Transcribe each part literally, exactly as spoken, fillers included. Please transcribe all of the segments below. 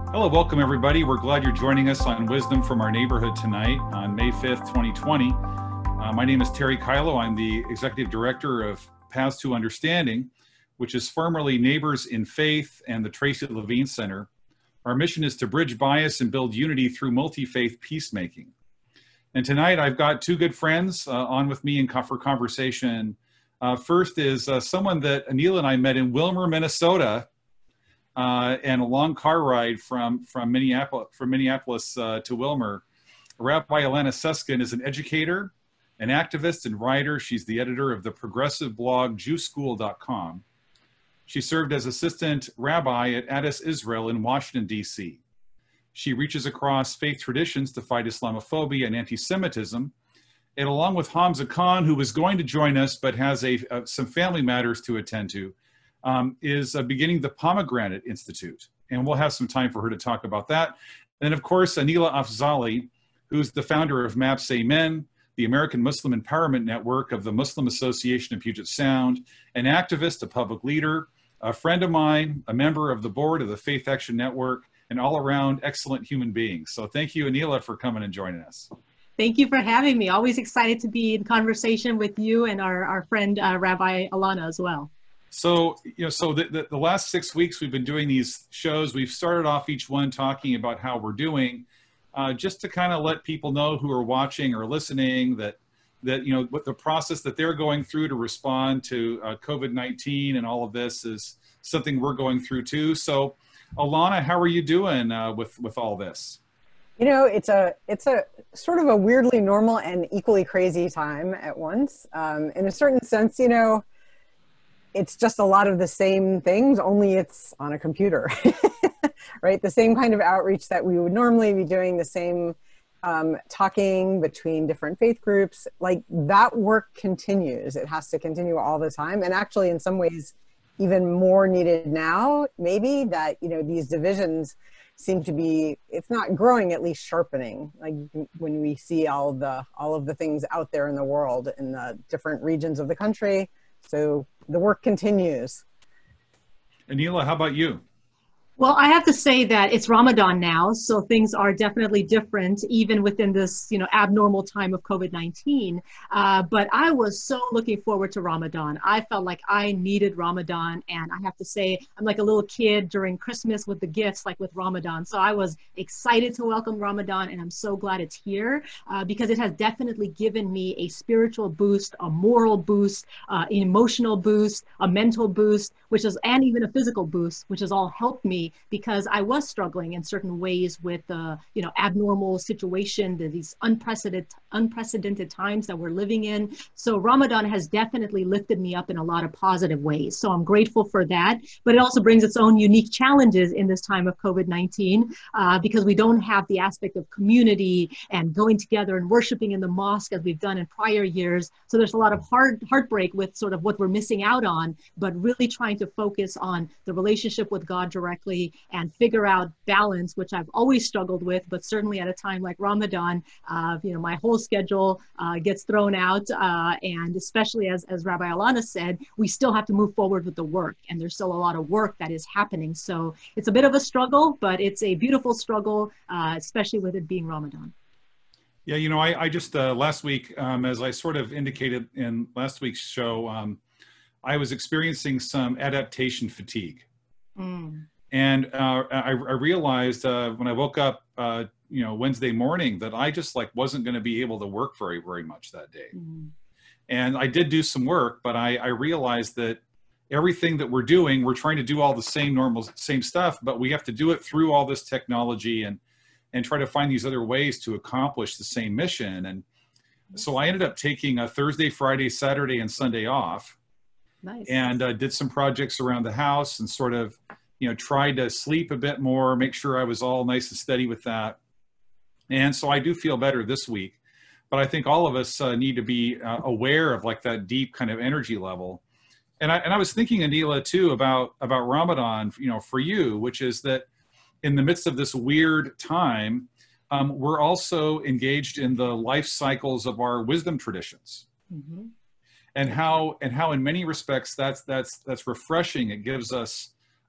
Hello, welcome everybody. We're glad you're joining us on Wisdom from Our Neighborhood tonight on May fifth, twenty twenty. Uh, my name is Terry Kylo. I'm the Executive Director of Paths to Understanding, which is formerly Neighbors in Faith and the Tracy Levine Center. Our mission is to bridge bias and build unity through multi-faith peacemaking. And tonight I've got two good friends uh, on with me in for conversation. Uh, first is uh, someone that Anila and I met in Willmar, Minnesota, uh, and a long car ride from, from Minneapolis, from Minneapolis uh, to Willmar. Rabbi Ilana Susskind is an educator, an activist, and writer. She's the editor of the progressive blog Jew School dot com. She served as assistant rabbi at Addis Israel in Washington, D C She reaches across faith traditions to fight Islamophobia and anti-Semitism. And along with Hamza Khan, who was going to join us but has a, uh, some family matters to attend to, um, is uh, beginning the Pomegranate Institute. And we'll have some time for her to talk about that. And of course, Anila Afzali, who's the founder of MAPS Amen, the American Muslim Empowerment Network of the Muslim Association of Puget Sound, an activist, a public leader, a friend of mine, a member of the board of the Faith Action Network, an all-around excellent human being. So thank you, Anila, for coming and joining us. Thank you for having me. Always excited to be in conversation with you and our, our friend, uh, Rabbi Ilana as well. So, you know, so the, the, the last six weeks we've been doing these shows. We've started off each one talking about how we're doing, uh, just to kind of let people know who are watching or listening that, that, you know, what the process that they're going through to respond to uh, COVID nineteen and all of this is something we're going through too. So, Ilana, how are you doing uh, with, with all this? You know, it's a it's a sort of a weirdly normal and equally crazy time at once. Um, in a certain sense, you know, it's just a lot of the same things, only it's on a computer, right? The same kind of outreach that we would normally be doing, the same um, talking between different faith groups, like that work continues. It has to continue all the time. And actually, in some ways, even more needed now, maybe, that, you know, these divisions seem to be, if not growing, at least sharpening. Like when we see all the all of the things out there in the world in the different regions of the country. So the work continues. Anila, how about you? Well, I have to say that it's Ramadan now, so things are definitely different, even within this, you know, abnormal time of COVID nineteen. Uh, but I was so looking forward to Ramadan. I felt like I needed Ramadan, and I have to say, I'm like a little kid during Christmas with the gifts, like with Ramadan. So I was excited to welcome Ramadan, and I'm so glad it's here uh, because it has definitely given me a spiritual boost, a moral boost, uh, an emotional boost, a mental boost, which is, and even a physical boost, which has all helped me, because I was struggling in certain ways with the uh, you know, abnormal situation, the, these unprecedented unprecedented times that we're living in. So Ramadan has definitely lifted me up in a lot of positive ways. So I'm grateful for that. But it also brings its own unique challenges in this time of COVID nineteen uh, because we don't have the aspect of community and going together and worshiping in the mosque as we've done in prior years. So there's a lot of heart heartbreak with sort of what we're missing out on, but really trying to focus on the relationship with God directly and figure out balance, which I've always struggled with, but certainly at a time like Ramadan, uh, you know, my whole schedule uh, gets thrown out. Uh, and especially as, as Rabbi Ilana said, we still have to move forward with the work, and there's still a lot of work that is happening. So it's a bit of a struggle, but it's a beautiful struggle, uh, especially with it being Ramadan. Yeah, you know, I, I just, uh, last week, um, as I sort of indicated in last week's show, um, I was experiencing some adaptation fatigue. Mm. And uh, I, I realized uh, when I woke up, uh, you know, Wednesday morning, that I just like wasn't going to be able to work very, very much that day. Mm-hmm. And I did do some work, but I, I realized that everything that we're doing, we're trying to do all the same normal, same stuff, but we have to do it through all this technology and and try to find these other ways to accomplish the same mission. And so I ended up taking a Thursday, Friday, Saturday, and Sunday off. Nice. And uh, did some projects around the house and sort of, you know, tried to sleep a bit more, make sure I was all nice and steady with that. And so I do feel better this week, but I think all of us uh, need to be uh, aware of like that deep kind of energy level. And I, and I was thinking, Anila, too, about, about Ramadan, you know, for you, which is that in the midst of this weird time, um, we're also engaged in the life cycles of our wisdom traditions. Mm-hmm. And how, and how in many respects, that's, that's, that's refreshing. It gives us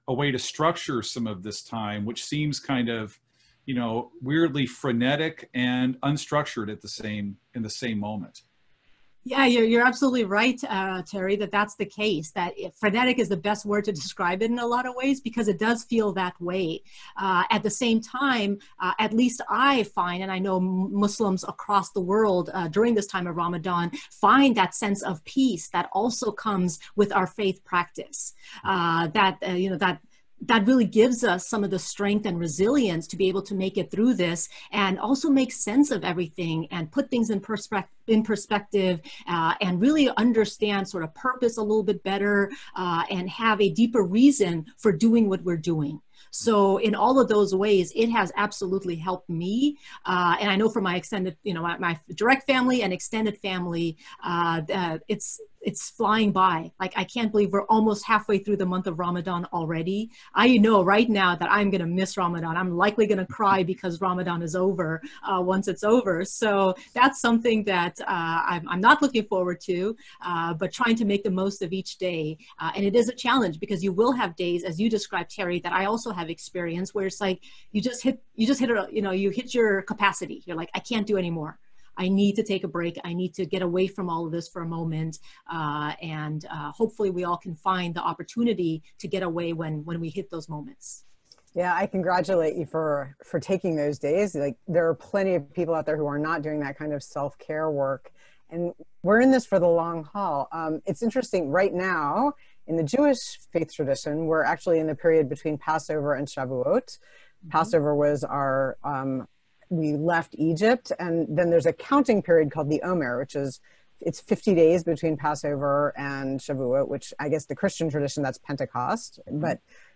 a way to structure some of this time, which seems kind of, you know, weirdly frenetic and unstructured at the same, in the same moment. Yeah, you're, you're absolutely right, uh, Terry, that that's the case, that it, frenetic is the best word to describe it in a lot of ways, because it does feel that way. Uh, at the same time, uh, at least I find, and I know Muslims across the world uh, during this time of Ramadan, find that sense of peace that also comes with our faith practice. Uh, that, uh, you know, that that really gives us some of the strength and resilience to be able to make it through this, and also make sense of everything and put things in perspective in perspective uh, and really understand sort of purpose a little bit better uh, and have a deeper reason for doing what we're doing. So in all of those ways, it has absolutely helped me. Uh, and I know for my extended, you know, my, my direct family and extended family, uh, uh, it's it's flying by. Like, I can't believe we're almost halfway through the month of Ramadan already. I know right now that I'm going to miss Ramadan. I'm likely going to cry because Ramadan is over uh, once it's over. So that's something that uh, I'm, I'm not looking forward to, uh, but trying to make the most of each day. Uh, and it is a challenge, because you will have days, as you described, Terry, that I also have experienced, where it's like you just hit, you just hit, a, you know, you hit your capacity. You're like, I can't do anymore. I need to take a break. I need to get away from all of this for a moment. Uh, and uh, hopefully we all can find the opportunity to get away when, when we hit those moments. Yeah, I congratulate you for, for taking those days. Like, there are plenty of people out there who are not doing that kind of self-care work. And we're in this for the long haul. Um, it's interesting right now in the Jewish faith tradition, we're actually in the period between Passover and Shavuot. Mm-hmm. Passover was our, um, we left Egypt, and then there's a counting period called the Omer, which is, it's fifty days between Passover and Shavuot, which I guess the Christian tradition, that's Pentecost. But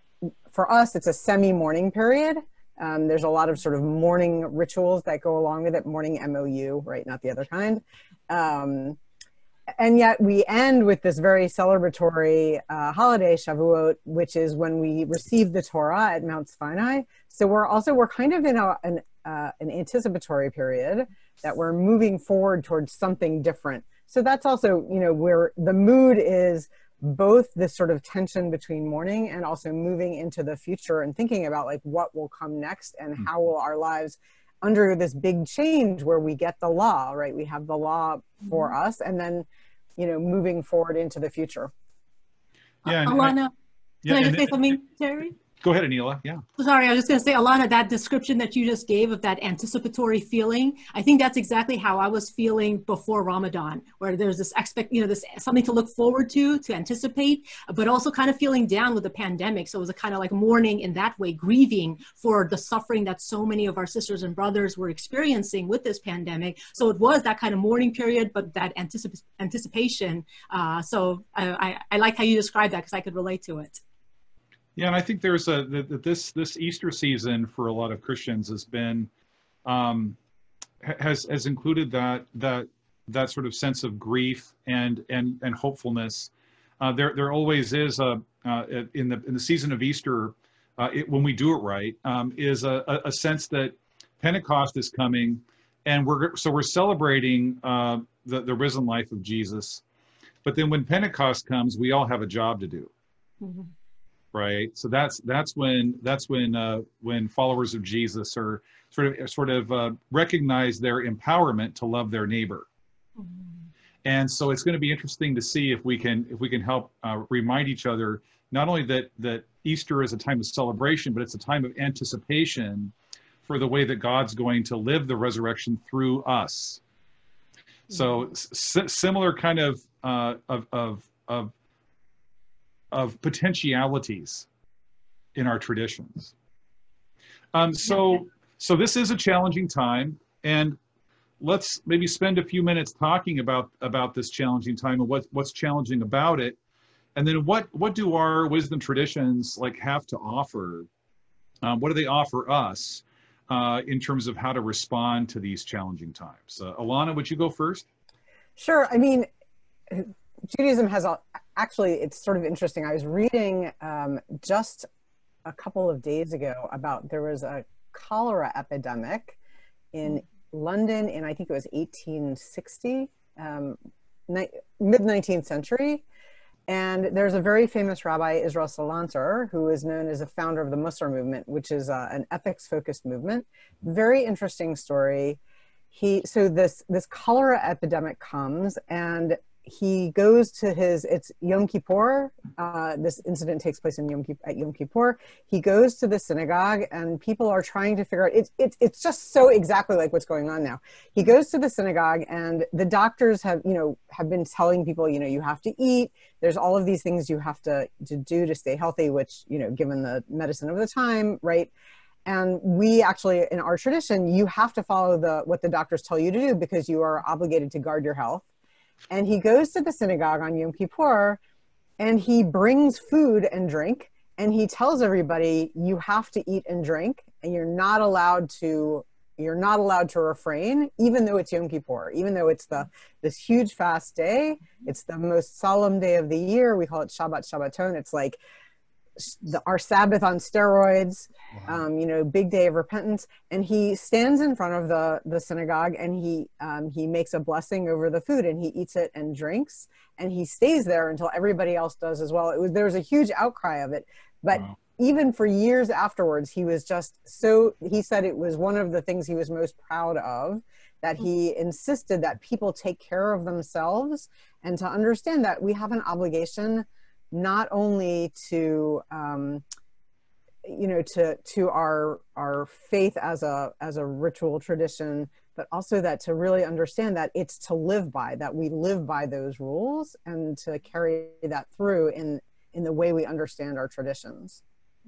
for us, it's a semi-mourning period. Um, there's a lot of sort of mourning rituals that go along with it, mourning M O U, right? Not the other kind. Um, and yet we end with this very celebratory uh, holiday, Shavuot, which is when we receive the Torah at Mount Sinai. So we're also, we're kind of in a, an, uh, an anticipatory period that we're moving forward towards something different. So that's also, you know, where the mood is both this sort of tension between mourning and also moving into the future and thinking about like what will come next and how will our lives under this big change where we get the law, right? We have the law for mm-hmm. us, and then, you know, moving forward into the future. Yeah, uh, Alana, I, yeah, can I just say something, Terry? Go ahead, Anila. Yeah. Sorry, I was just going to say, Alana, that description that you just gave of that anticipatory feeling, I think that's exactly how I was feeling before Ramadan, where there's this expect, you know, this something to look forward to, to anticipate, but also kind of feeling down with the pandemic. So it was a kind of like mourning in that way, grieving for the suffering that so many of our sisters and brothers were experiencing with this pandemic. So it was that kind of mourning period, but that anticip anticipation. Uh, so I, I, I like how you described that, because I could relate to it. Yeah, and I think there's a that this this Easter season for a lot of Christians has been um, has has included that that that sort of sense of grief and and and hopefulness. Uh, there there always is a uh, in the in the season of Easter uh, it, when we do it right um, is a, a sense that Pentecost is coming, and we're so we're celebrating uh, the the risen life of Jesus. But then when Pentecost comes, we all have a job to do. Mm-hmm. Right, so that's that's when that's when uh, when followers of Jesus are sort of sort of uh, recognize their empowerment to love their neighbor, mm-hmm. and so it's going to be interesting to see if we can if we can help uh, remind each other not only that that Easter is a time of celebration, but it's a time of anticipation for the way that God's going to live the resurrection through us. Mm-hmm. So s similar kind of uh, of of of. of potentialities in our traditions. Um, so, so this is a challenging time, and let's maybe spend a few minutes talking about, about this challenging time and what, what's challenging about it. And then what, what do our wisdom traditions like have to offer? Um, what do they offer us uh, in terms of how to respond to these challenging times? Uh, Alana, would you go first? Sure. I mean, Judaism has a, actually, it's sort of interesting. I was reading um, just a couple of days ago about there was a cholera epidemic in London in, I think it was eighteen sixty, um, mid nineteenth century. And there's a very famous rabbi, Israel Salanter, who is known as a founder of the Mussar movement, which is uh, an ethics-focused movement. Very interesting story. He so this this cholera epidemic comes, and he goes to his, it's Yom Kippur. Uh, this incident takes place in Yom Kippur, at Yom Kippur. He goes to the synagogue, and people are trying to figure out, it's, it's, it's just so exactly like what's going on now. He goes to the synagogue, and the doctors have, you know, have been telling people, you know, you have to eat. There's all of these things you have to, to do to stay healthy, which, you know, given the medicine of the time, right? And we actually, in our tradition, you have to follow the what the doctors tell you to do because you are obligated to guard your health. And he goes to the synagogue on Yom Kippur, and he brings food and drink, and he tells everybody, you have to eat and drink, and you're not allowed to, you're not allowed to refrain, even though it's Yom Kippur, even though it's the this huge fast day. It's the most solemn day of the year. We call it Shabbat Shabbaton. It's like the, our Sabbath on steroids, wow. um, you know, big day of repentance. And he stands in front of the, the synagogue, and he, um, he makes a blessing over the food, and he eats it and drinks, and he stays there until everybody else does as well. It was, there was a huge outcry of it, but wow. even for years afterwards, he was just so, he said it was one of the things he was most proud of, that he insisted that people take care of themselves, and to understand that we have an obligation not only to, um, you know, to, to our, our faith as a, as a ritual tradition, but also that to really understand that it's to live by, that we live by those rules, and to carry that through in, in the way we understand our traditions.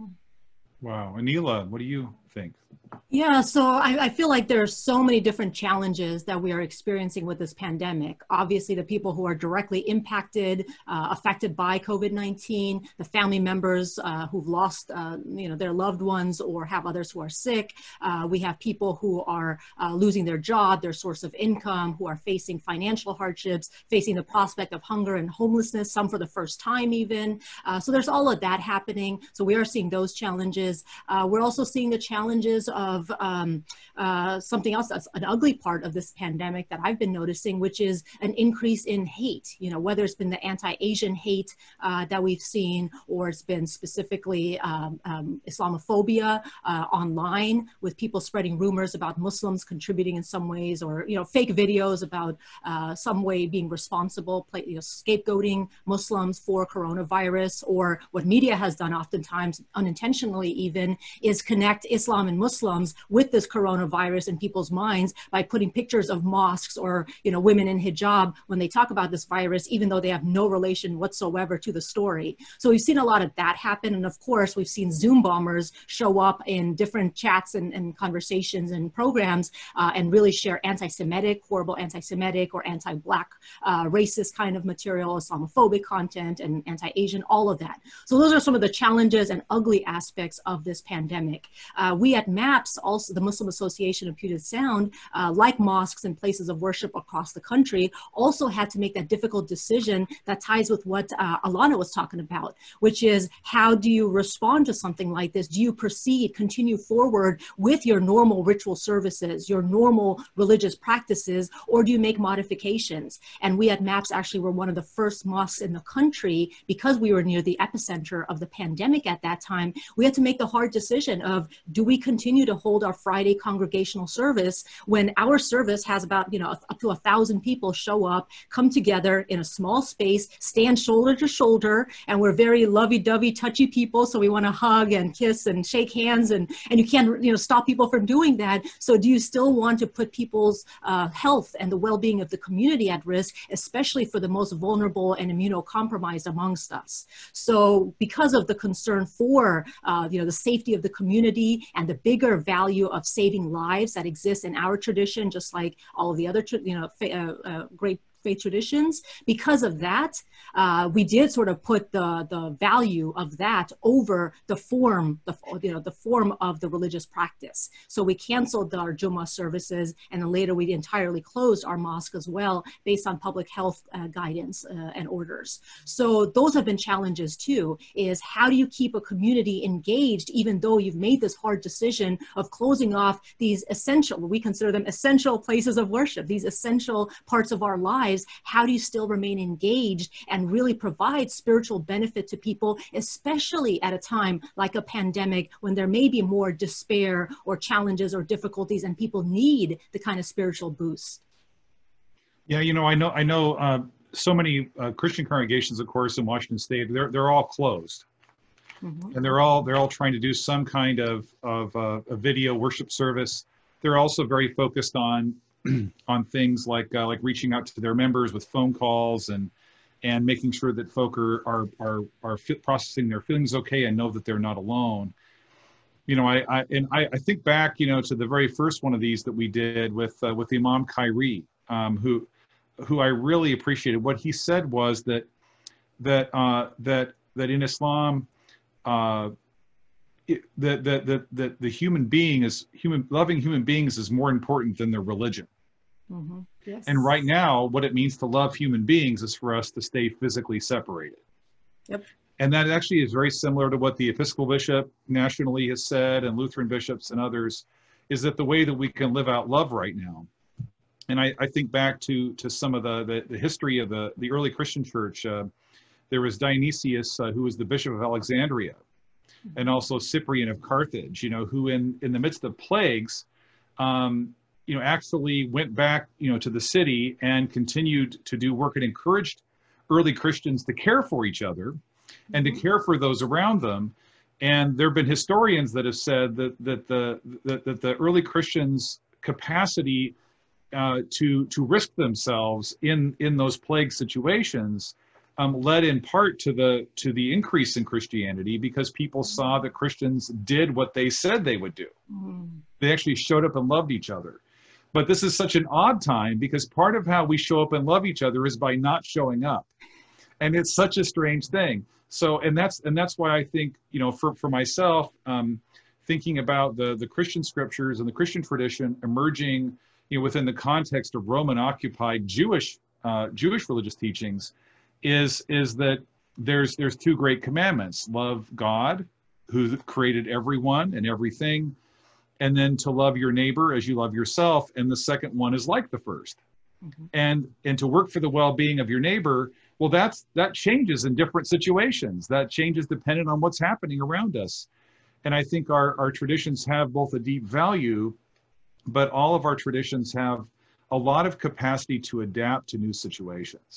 Wow. Anila, what do you think? Yeah, so I, I feel like there are so many different challenges that we are experiencing with this pandemic. Obviously, the people who are directly impacted, uh, affected by COVID nineteen, the family members uh, who've lost uh, you know, their loved ones or have others who are sick. Uh, we have people who are uh, losing their job, their source of income, who are facing financial hardships, facing the prospect of hunger and homelessness, some for the first time even. Uh, so there's all of that happening. So we are seeing those challenges. Uh, we're also seeing the challenges of um, uh, something else that's an ugly part of this pandemic that I've been noticing, which is an increase in hate, you know, whether it's been the anti-Asian hate uh, that we've seen, or it's been specifically um, um, Islamophobia uh, online, with people spreading rumors about Muslims contributing in some ways, or, you know, fake videos about uh, some way being responsible, play, you know, scapegoating Muslims for coronavirus, or what media has done oftentimes unintentionally even is connect Islam and Muslims with this coronavirus in people's minds by putting pictures of mosques or, you know, women in hijab when they talk about this virus, even though they have no relation whatsoever to the story. So we've seen a lot of that happen. And of course, we've seen Zoom bombers show up in different chats and, and conversations and programs uh, and really share anti-Semitic, horrible anti-Semitic or anti-Black uh, racist kind of material, Islamophobic content and anti-Asian, all of that. So those are some of the challenges and ugly aspects of this pandemic. Uh, we at MAPS, also the Muslim Association of Puget Sound, uh, like mosques and places of worship across the country, also had to make that difficult decision that ties with what uh, Alana was talking about, which is how do you respond to something like this? Do you proceed, continue forward with your normal ritual services, your normal religious practices, or do you make modifications? And we at MAPS actually were one of the first mosques in the country, because we were near the epicenter of the pandemic at that time. We had to make the hard decision of, do we continue to hold our Friday congregational service when our service has about, you know, up to a thousand people show up, come together in a small space, stand shoulder to shoulder, and we're very lovey-dovey, touchy people, so we want to hug and kiss and shake hands, and, and you can't, you know, stop people from doing that. So do you still want to put people's uh, health and the well-being of the community at risk, especially for the most vulnerable and immunocompromised amongst us? So because of the concern for, uh, you know, the safety of the community and the bigger value of saving lives that exists in our tradition, just like all of the other, you know, uh, uh, great faith traditions, because of that, uh, we did sort of put the the value of that over the form, the you know the form of the religious practice. So we canceled our Jummah services, and then later we entirely closed our mosque as well, based on public health uh, guidance uh, and orders. So those have been challenges too. Is how do you keep a community engaged, even though you've made this hard decision of closing off these essential, we consider them essential places of worship, these essential parts of our lives. lives, how do you still remain engaged and really provide spiritual benefit to people, especially at a time like a pandemic when there may be more despair or challenges or difficulties and people need the kind of spiritual boost? Yeah, you know, I know, I know uh, so many uh, Christian congregations, of course, in Washington State, they're, they're all closed. Mm-hmm. And they're all they're all trying to do some kind of of uh, a video worship service. They're also very focused on on things like uh, like reaching out to their members with phone calls and and making sure that folk are are are, are processing their feelings okay and know that they're not alone. You know, I, I and I, I think back, you know, to the very first one of these that we did with uh, with Imam Khairi, um, who who I really appreciated. What he said was that that uh, that that in Islam, Uh, it, the, the, the, the, the human being is human, loving human beings is more important than their religion. Mm-hmm. Yes. And right now, what it means to love human beings is for us to stay physically separated. Yep. And that actually is very similar to what the Episcopal Bishop nationally has said, and Lutheran bishops and others, is that the way that we can live out love right now. And I, I think back to, to some of the, the, the history of the, the early Christian church. Uh, There was Dionysius, uh, who was the Bishop of Alexandria, and also Cyprian of Carthage, you know, who in, in the midst of plagues, um, you know, actually went back, you know, to the city and continued to do work and encouraged early Christians to care for each other and to care for those around them. And there have been historians that have said that, that, the, that, that the early Christians' capacity uh, to, to risk themselves in, in those plague situations Um, led in part to the to the increase in Christianity, because people saw that Christians did what they said they would do. Mm. They actually showed up and loved each other. But this is such an odd time, because part of how we show up and love each other is by not showing up. And it's such a strange thing. So, and that's and that's why I think, you know, for, for myself, um, thinking about the, the Christian scriptures and the Christian tradition emerging, you know, within the context of Roman occupied Jewish uh, Jewish religious teachings, is is that there's there's two great commandments: love God, who created everyone and everything, and then to love your neighbor as you love yourself. And the second one is like the first. Mm-hmm. and and to work for the well-being of your neighbor. Well, that's that changes in different situations. That changes dependent on what's happening around us. And I think our our traditions have both a deep value, but all of our traditions have a lot of capacity to adapt to new situations.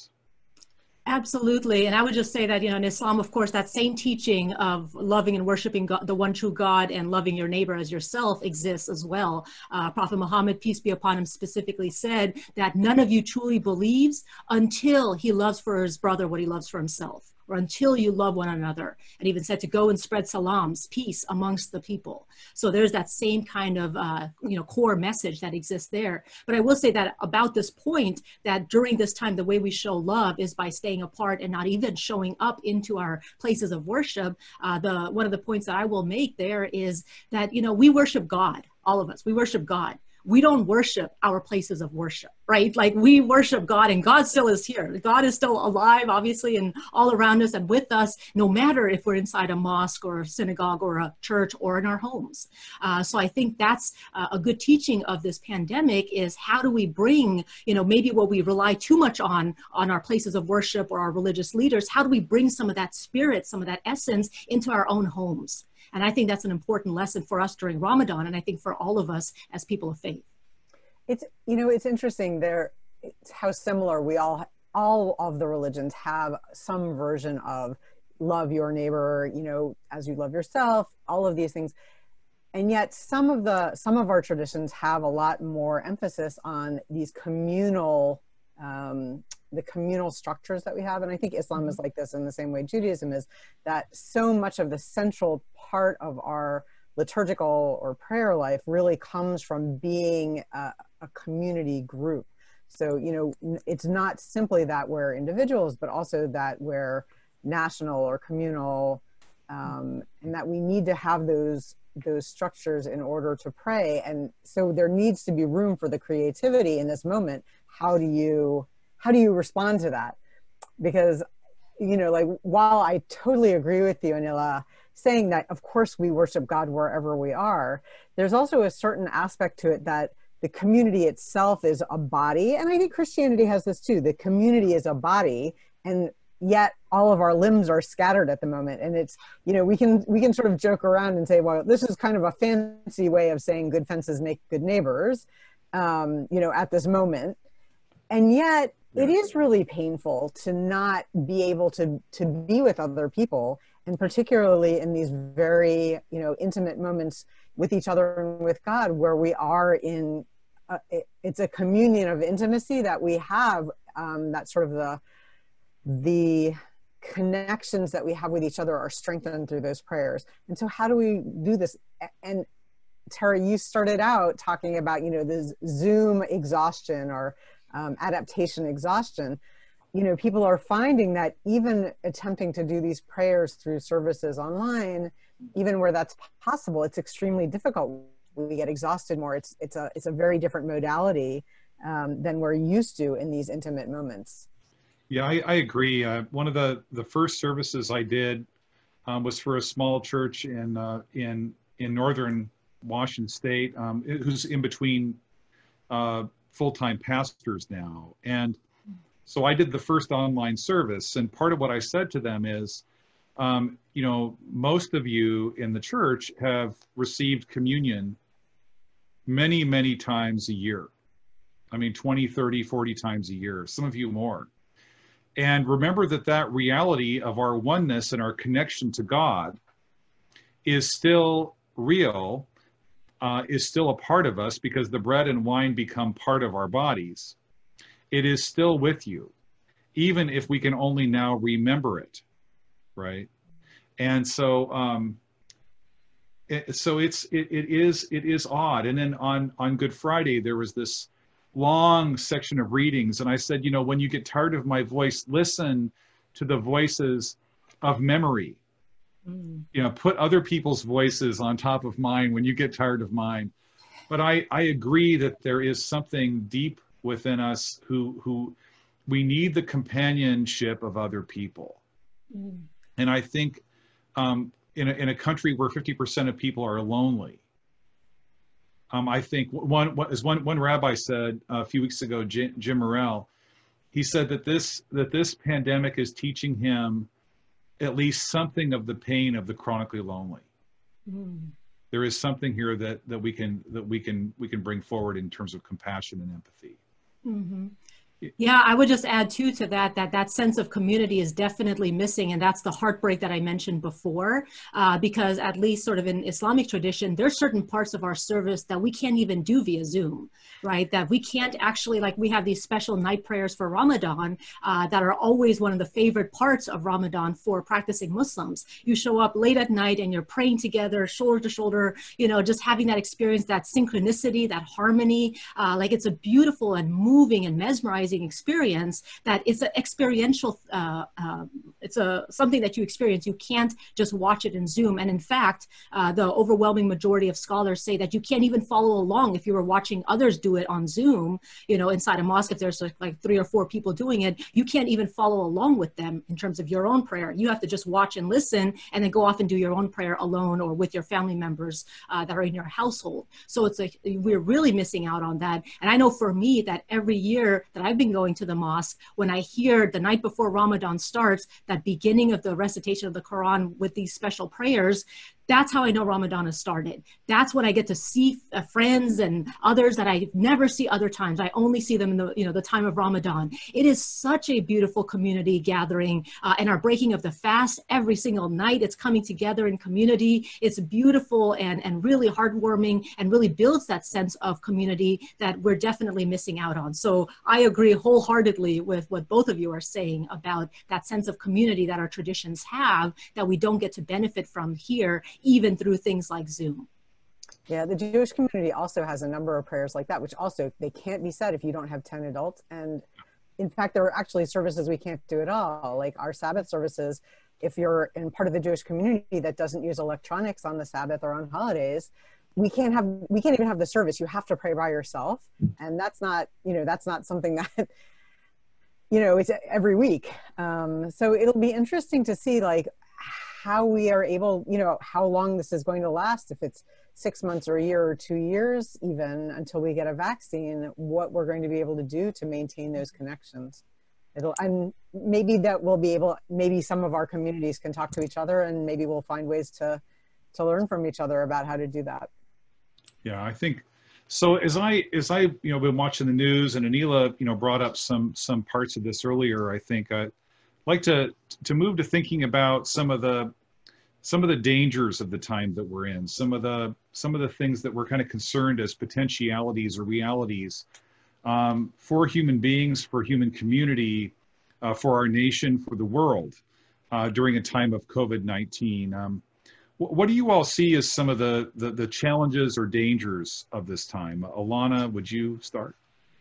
Absolutely. And I would just say that, you know, in Islam, of course, that same teaching of loving and worshiping God, the one true God, and loving your neighbor as yourself exists as well. Uh, Prophet Muhammad, peace be upon him, specifically said that none of you truly believes until he loves for his brother what he loves for himself, or until you love one another. And even said to go and spread salams, peace amongst the people. So there's that same kind of, uh, you know, core message that exists there. But I will say that about this point, that during this time, the way we show love is by staying apart and not even showing up into our places of worship. Uh, the one of the points that I will make there is that, you know, we worship God, all of us, we worship God. We don't worship our places of worship, right? Like, we worship God, and God still is here. God is still alive, obviously, and all around us and with us, no matter if we're inside a mosque or a synagogue or a church or in our homes. Uh, so I think that's uh, a good teaching of this pandemic, is how do we bring, you know, maybe what we rely too much on, on our places of worship or our religious leaders, how do we bring some of that spirit, some of that essence into our own homes? And I think that's an important lesson for us during Ramadan, and I think for all of us as people of faith. It's, you know, it's interesting there, it's how similar we all, all of the religions have some version of love your neighbor, you know, as you love yourself, all of these things. And yet some of the, some of our traditions have a lot more emphasis on these communal, um, the communal structures that we have. And I think Islam is like this in the same way Judaism is, that so much of the central part of our liturgical or prayer life really comes from being a, a community group. So, you know, it's not simply that we're individuals, but also that we're national or communal, um, and that we need to have those those structures in order to pray. And so there needs to be room for the creativity in this moment. How do you how do you respond to that? Because, you know, like, while I totally agree with you, Anila, saying that of course we worship God wherever we are, there's also a certain aspect to it that the community itself is a body. And I think Christianity has this too. The community is a body, and yet all of our limbs are scattered at the moment. And it's, you know, we can, we can sort of joke around and say, well, this is kind of a fancy way of saying good fences make good neighbors, um, you know, at this moment. And yet it is really painful to not be able to, to be with other people, and particularly in these very, you know, intimate moments with each other and with God, where we are in, a, it's a communion of intimacy that we have, um, that sort of the, the connections that we have with each other are strengthened through those prayers. And so how do we do this? And Tara, you started out talking about, you know, this Zoom exhaustion or um, adaptation exhaustion. You know, people are finding that even attempting to do these prayers through services online, even where that's possible, it's extremely difficult. We get exhausted more. It's, it's, a, it's a very different modality um, than we're used to in these intimate moments. Yeah, I, I agree. Uh, one of the, the first services I did um, was for a small church in, uh, in, in northern Washington State, um, who's in between uh, full-time pastors now. And so I did the first online service, and part of what I said to them is, um, you know, most of you in the church have received communion many, many times a year. I mean, twenty, thirty, forty times a year, some of you more. And remember that that reality of our oneness and our connection to God is still real, uh, is still a part of us, because the bread and wine become part of our bodies. It is still with you, even if we can only now remember it, right? And so, um, it, so it's it, it is it is odd. And then on on Good Friday there was this long section of readings, and I said, you know, when you get tired of my voice, listen to the voices of memory. Mm. You know, put other people's voices on top of mine when you get tired of mine. But I I agree that there is something deep within us who who we need the companionship of other people. Mm. And I think um, in, a, in a country where fifty percent of people are lonely, um, I think one, as one, one rabbi said a few weeks ago, Jim, Jim Morrell, he said that this, that this pandemic is teaching him at least something of the pain of the chronically lonely. Mm. There is something here that, that we can, that we can, we can bring forward in terms of compassion and empathy. Mm-hmm. Yeah, I would just add too to that, that that sense of community is definitely missing. And that's the heartbreak that I mentioned before, uh, because at least sort of in Islamic tradition, there's certain parts of our service that we can't even do via Zoom, right? That we can't actually, like we have these special night prayers for Ramadan uh, that are always one of the favorite parts of Ramadan for practicing Muslims. You show up late at night and you're praying together, shoulder to shoulder, you know, just having that experience, that synchronicity, that harmony. Uh, like it's a beautiful and moving and mesmerizing experience, that it's an experiential, uh, uh, it's a something that you experience. You can't just watch it in Zoom. And in fact, uh, the overwhelming majority of scholars say that you can't even follow along if you were watching others do it on Zoom, you know, inside a mosque. If there's like, like three or four people doing it, you can't even follow along with them in terms of your own prayer. You have to just watch and listen and then go off and do your own prayer alone or with your family members uh, that are in your household. So it's like, we're really missing out on that. And I know for me that every year that I've been going to the mosque, when I hear the night before Ramadan starts, that beginning of the recitation of the Quran with these special prayers, that's how I know Ramadan has started. That's when I get to see uh, friends and others that I never see other times. I only see them in the, you know, the time of Ramadan. It is such a beautiful community gathering uh, and our breaking of the fast every single night. It's coming together in community. It's beautiful and, and really heartwarming and really builds that sense of community that we're definitely missing out on. So I agree wholeheartedly with what both of you are saying about that sense of community that our traditions have that we don't get to benefit from here, even through things like Zoom. Yeah, the Jewish community also has a number of prayers like that, which also, they can't be said if you don't have ten adults. And in fact, there are actually services we can't do at all, like our Sabbath services. If you're in part of the Jewish community that doesn't use electronics on the Sabbath or on holidays, we can't have, we can't even have the service. You have to pray by yourself. And that's not, you know, that's not something that, you know, it's every week. Um, so it'll be interesting to see, like, how we are able, you know, how long this is going to last, if it's six months or a year or two years even until we get a vaccine, what we're going to be able to do to maintain those connections. It'll, and maybe that we'll be able, maybe some of our communities can talk to each other, and maybe we'll find ways to, to learn from each other about how to do that. Yeah, I think, so as I, as I, you know, been watching the news, and Anila, you know, brought up some, some parts of this earlier, I think I'd like to, to move to thinking about some of the, some of the dangers of the time that we're in, some of the, some of the things that we're kind of concerned as potentialities or realities um, for human beings, for human community, uh, for our nation, for the world uh, during a time of COVID nineteen. Um, wh what do you all see as some of the, the, the challenges or dangers of this time? Alana, would you start?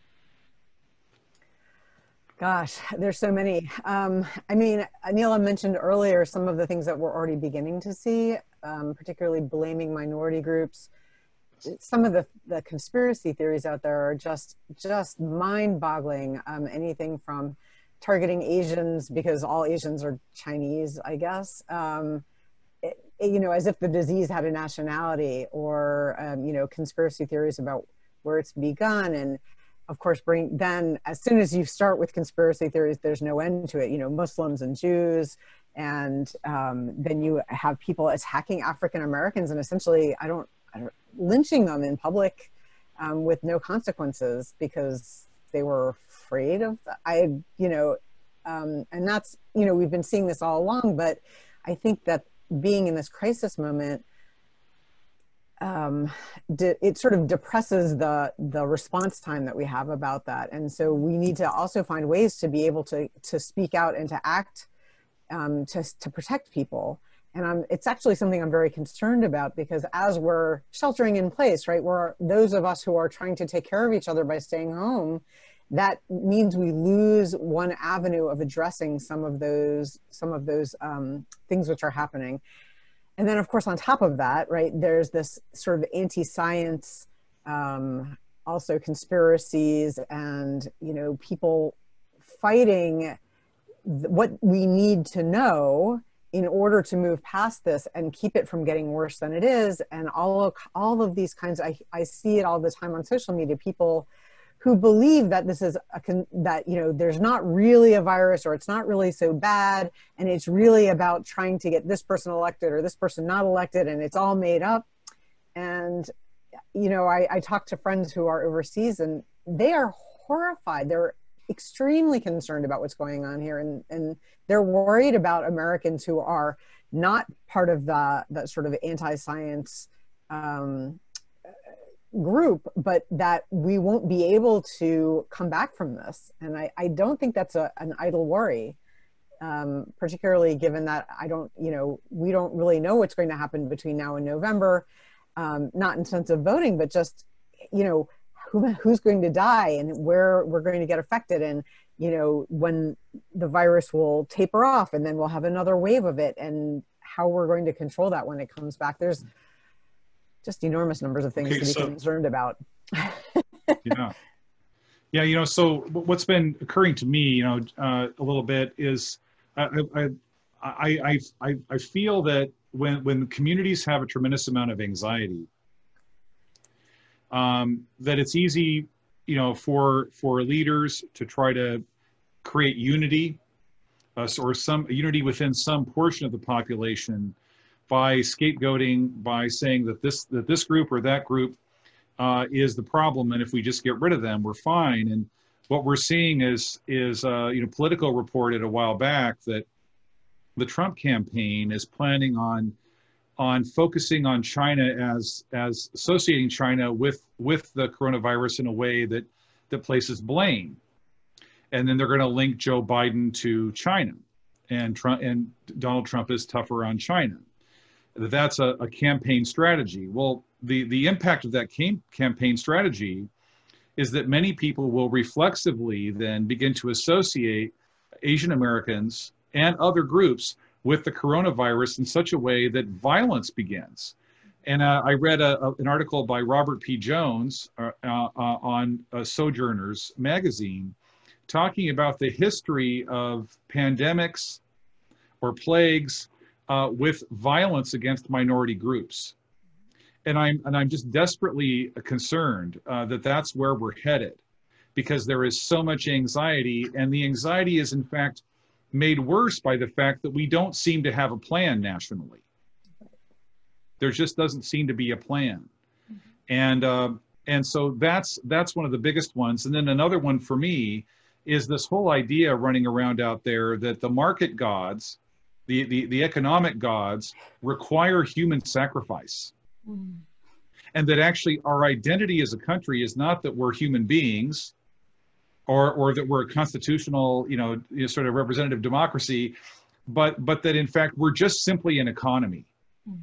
Gosh, there's so many. Um, I mean, Anila mentioned earlier some of the things that we're already beginning to see, um, particularly blaming minority groups. Some of the, the conspiracy theories out there are just, just mind-boggling. Um, anything from targeting Asians because all Asians are Chinese, I guess. Um, it, it, you know, as if the disease had a nationality, or, um, you know, conspiracy theories about where it's begun. And of course, bring then as soon as you start with conspiracy theories, there's no end to it. You know, Muslims and Jews, and um, then you have people attacking African Americans and essentially, I don't, I don't lynching them in public um, with no consequences because they were afraid of. The, I, you know, um, and that's, you know, we've been seeing this all along. But I think that being in this crisis moment, um, it sort of depresses the, the response time that we have about that. And so we need to also find ways to be able to, to speak out and to act um, to, to protect people. And I'm, it's actually something I'm very concerned about, because as we're sheltering in place, right, we're those of us who are trying to take care of each other by staying home, that means we lose one avenue of addressing some of those, some of those um, things which are happening. And then, of course, on top of that, right, there's this sort of anti-science, um, also conspiracies, and, you know, people fighting what we need to know in order to move past this and keep it from getting worse than it is. And all of, all of these kinds, I, I see it all the time on social media, people who believe that this is a con that, you know, there's not really a virus, or it's not really so bad, and it's really about trying to get this person elected or this person not elected, and it's all made up. And, you know, I, I talk to friends who are overseas, and they are horrified. They're extremely concerned about what's going on here, and, and they're worried about Americans who are not part of the, the sort of anti-science um, group, but that we won't be able to come back from this. And I, I don't think that's a, an idle worry, um, particularly given that I don't, you know, we don't really know what's going to happen between now and November, um, not in sense of voting, but just, you know, who, who's going to die and where we're going to get affected, and, you know, when the virus will taper off and then we'll have another wave of it, and how we're going to control that when it comes back. There's just enormous numbers of things okay, to be so, concerned about. yeah. Yeah, you know, so what's been occurring to me, you know, uh, a little bit is I, I, I, I, I feel that when, when communities have a tremendous amount of anxiety, um, that it's easy, you know, for, for leaders to try to create unity uh, or some unity within some portion of the population by scapegoating, by saying that this, that this group or that group uh, is the problem, and if we just get rid of them, we're fine. And what we're seeing is, is uh, you know, Politico reported a while back that the Trump campaign is planning on, on focusing on China as, as associating China with, with the coronavirus in a way that, that places blame. And then they're going to link Joe Biden to China, and Trump, and Donald Trump is tougher on China. That's a, a campaign strategy. Well, the, the impact of that cam campaign strategy is that many people will reflexively then begin to associate Asian Americans and other groups with the coronavirus in such a way that violence begins. And uh, I read a, a, an article by Robert P. Jones uh, uh, on uh, Sojourners magazine, talking about the history of pandemics or plagues uh, with violence against minority groups. And I'm, and I'm just desperately concerned uh, that that's where we're headed, because there is so much anxiety, and the anxiety is in fact made worse by the fact that we don't seem to have a plan nationally. There just doesn't seem to be a plan. And, uh, and so that's, that's one of the biggest ones. And then another one for me is this whole idea running around out there that the market gods, the, the, the economic gods require human sacrifice. Mm. And that actually our identity as a country is not that we're human beings, or, or that we're a constitutional, you know, sort of representative democracy, but, but that in fact, we're just simply an economy. Mm-hmm.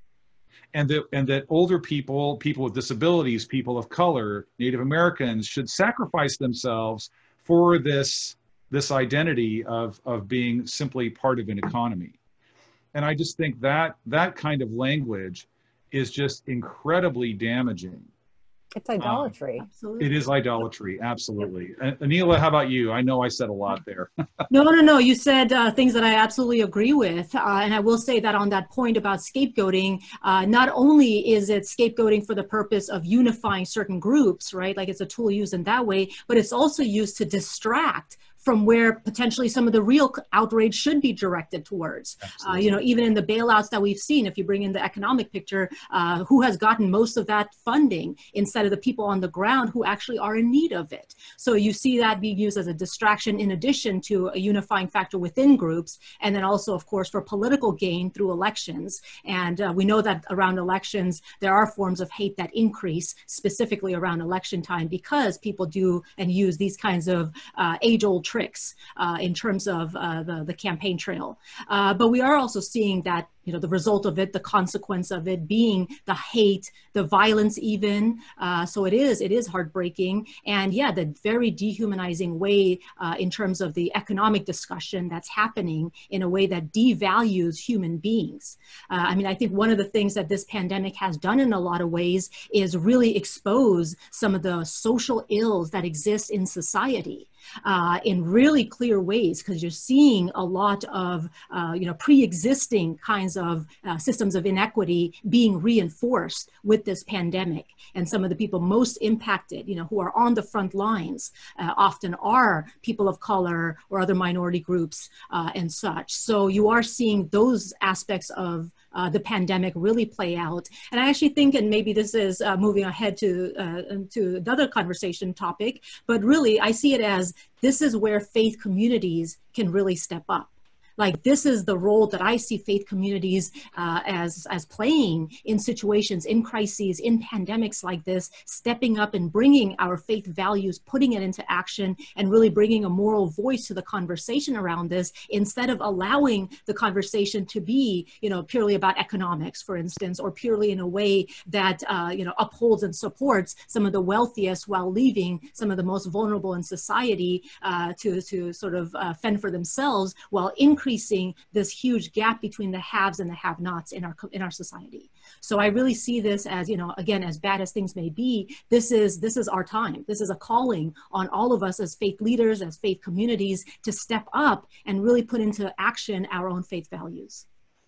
And that, and that older people, people with disabilities, people of color, Native Americans should sacrifice themselves for this, this identity of, of being simply part of an economy. And I just think that that kind of language is just incredibly damaging. It's idolatry. Um, absolutely. It is idolatry, absolutely. Uh, Anila, how about you? I know I said a lot there. No, no, no. You said uh, things that I absolutely agree with. Uh, and I will say that on that point about scapegoating, uh, not only is it scapegoating for the purpose of unifying certain groups, right? Like it's a tool used in that way, but it's also used to distract from where potentially some of the real outrage should be directed towards. Uh, you know, even in the bailouts that we've seen, if you bring in the economic picture, uh, who has gotten most of that funding instead of the people on the ground who actually are in need of it. So you see that being used as a distraction in addition to a unifying factor within groups, and then also, of course, for political gain through elections. And uh, we know that around elections, there are forms of hate that increase specifically around election time because people do and use these kinds of uh, age-old tricks uh, in terms of uh, the, the campaign trail. Uh, but we are also seeing that, you know, the result of it, the consequence of it being the hate, the violence even. Uh, so it is, it is heartbreaking. And yeah, the very dehumanizing way uh, in terms of the economic discussion that's happening in a way that devalues human beings. Uh, I mean, I think one of the things that this pandemic has done in a lot of ways is really expose some of the social ills that exist in society. Uh, in really clear ways, because you're seeing a lot of, uh, you know, pre-existing kinds of uh, systems of inequity being reinforced with this pandemic. And some of the people most impacted, you know, who are on the front lines uh, often are people of color or other minority groups uh, and such. So you are seeing those aspects of Uh, the pandemic really play out. And I actually think, and maybe this is uh, moving ahead to, uh, to another conversation topic, but really I see it as this is where faith communities can really step up. Like this is the role that I see faith communities uh, as, as playing in situations, in crises, in pandemics like this, stepping up and bringing our faith values, putting it into action, and really bringing a moral voice to the conversation around this, instead of allowing the conversation to be, you know, purely about economics, for instance, or purely in a way that, uh, you know, upholds and supports some of the wealthiest while leaving some of the most vulnerable in society uh, to, to sort of uh, fend for themselves, while increasing increasing this huge gap between the haves and the have-nots in our in our society. So I really see this as, you know, again, as bad as things may be, this is this is our time. This is a calling on all of us as faith leaders, as faith communities, to step up and really put into action our own faith values.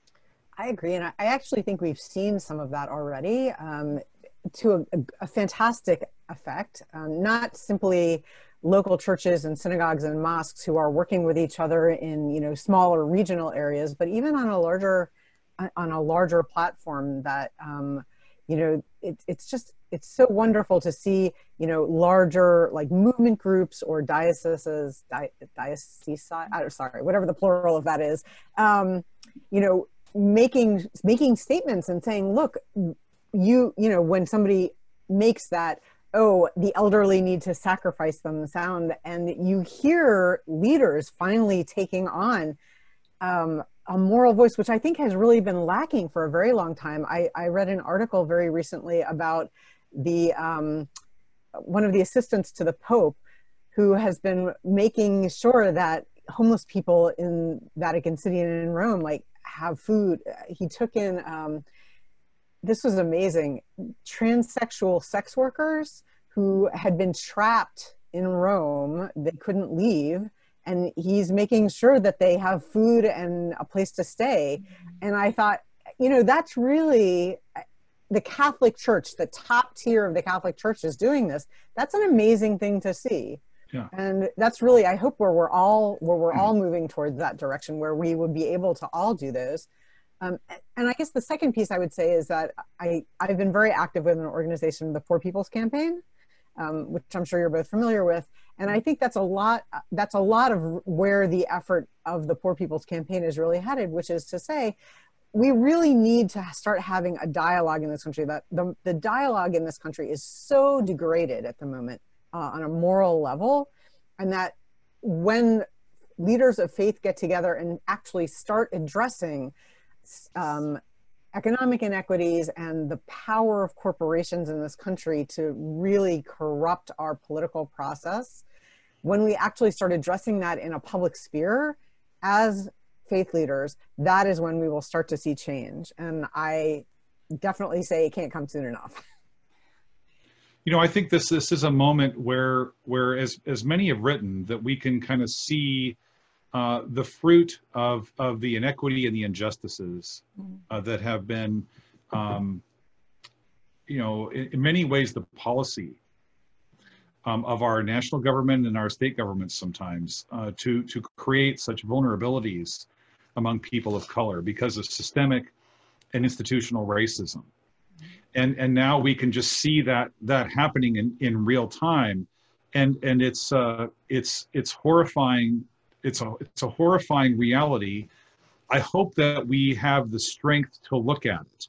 I agree, and I actually think we've seen some of that already um, to a, a fantastic effect, um, not simply local churches and synagogues and mosques who are working with each other in, you know, smaller regional areas, but even on a larger, on a larger platform that, um, you know, it, it's just, it's so wonderful to see, you know, larger like movement groups or dioceses, di diocese, I'm sorry, whatever the plural of that is, um, you know, making, making statements and saying, look, you, you know, when somebody makes that, oh, the elderly need to sacrifice them sound, and you hear leaders finally taking on um, a moral voice, which I think has really been lacking for a very long time. I, I read an article very recently about the um, one of the assistants to the Pope, who has been making sure that homeless people in Vatican City and in Rome like have food. He took in um, this was amazing, transsexual sex workers who had been trapped in Rome. They couldn't leave. and he's making sure that they have food and a place to stay. And I thought, you know, that's really the Catholic Church, the top tier of the Catholic Church is doing this. That's an amazing thing to see. Yeah. And that's really, I hope, where we're all where we're all moving towards that direction, where we would be able to all do those. Um, and I guess the second piece I would say is that I, I've been very active with an organization, the Poor People's Campaign, um, which I'm sure you're both familiar with. And I think that's a lot, that's a lot of where the effort of the Poor People's Campaign is really headed, which is to say, we really need to start having a dialogue in this country. That the, the dialogue in this country is so degraded at the moment uh, on a moral level, and that when leaders of faith get together and actually start addressing um, economic inequities and the power of corporations in this country to really corrupt our political process, when we actually start addressing that in a public sphere as faith leaders, that is when we will start to see change. And I definitely say it can't come soon enough. You know, I think this this is a moment where, where as, as many have written, that we can kind of see uh, the fruit of, of the inequity and the injustices uh, that have been, um, you know, in, in many ways, the policy um, of our national government and our state governments sometimes uh, to, to create such vulnerabilities among people of color because of systemic and institutional racism. And, and now we can just see that, that happening in, in real time. And, and it's, uh, it's, it's horrifying. It's a, it's a horrifying reality. I hope that we have the strength to look at it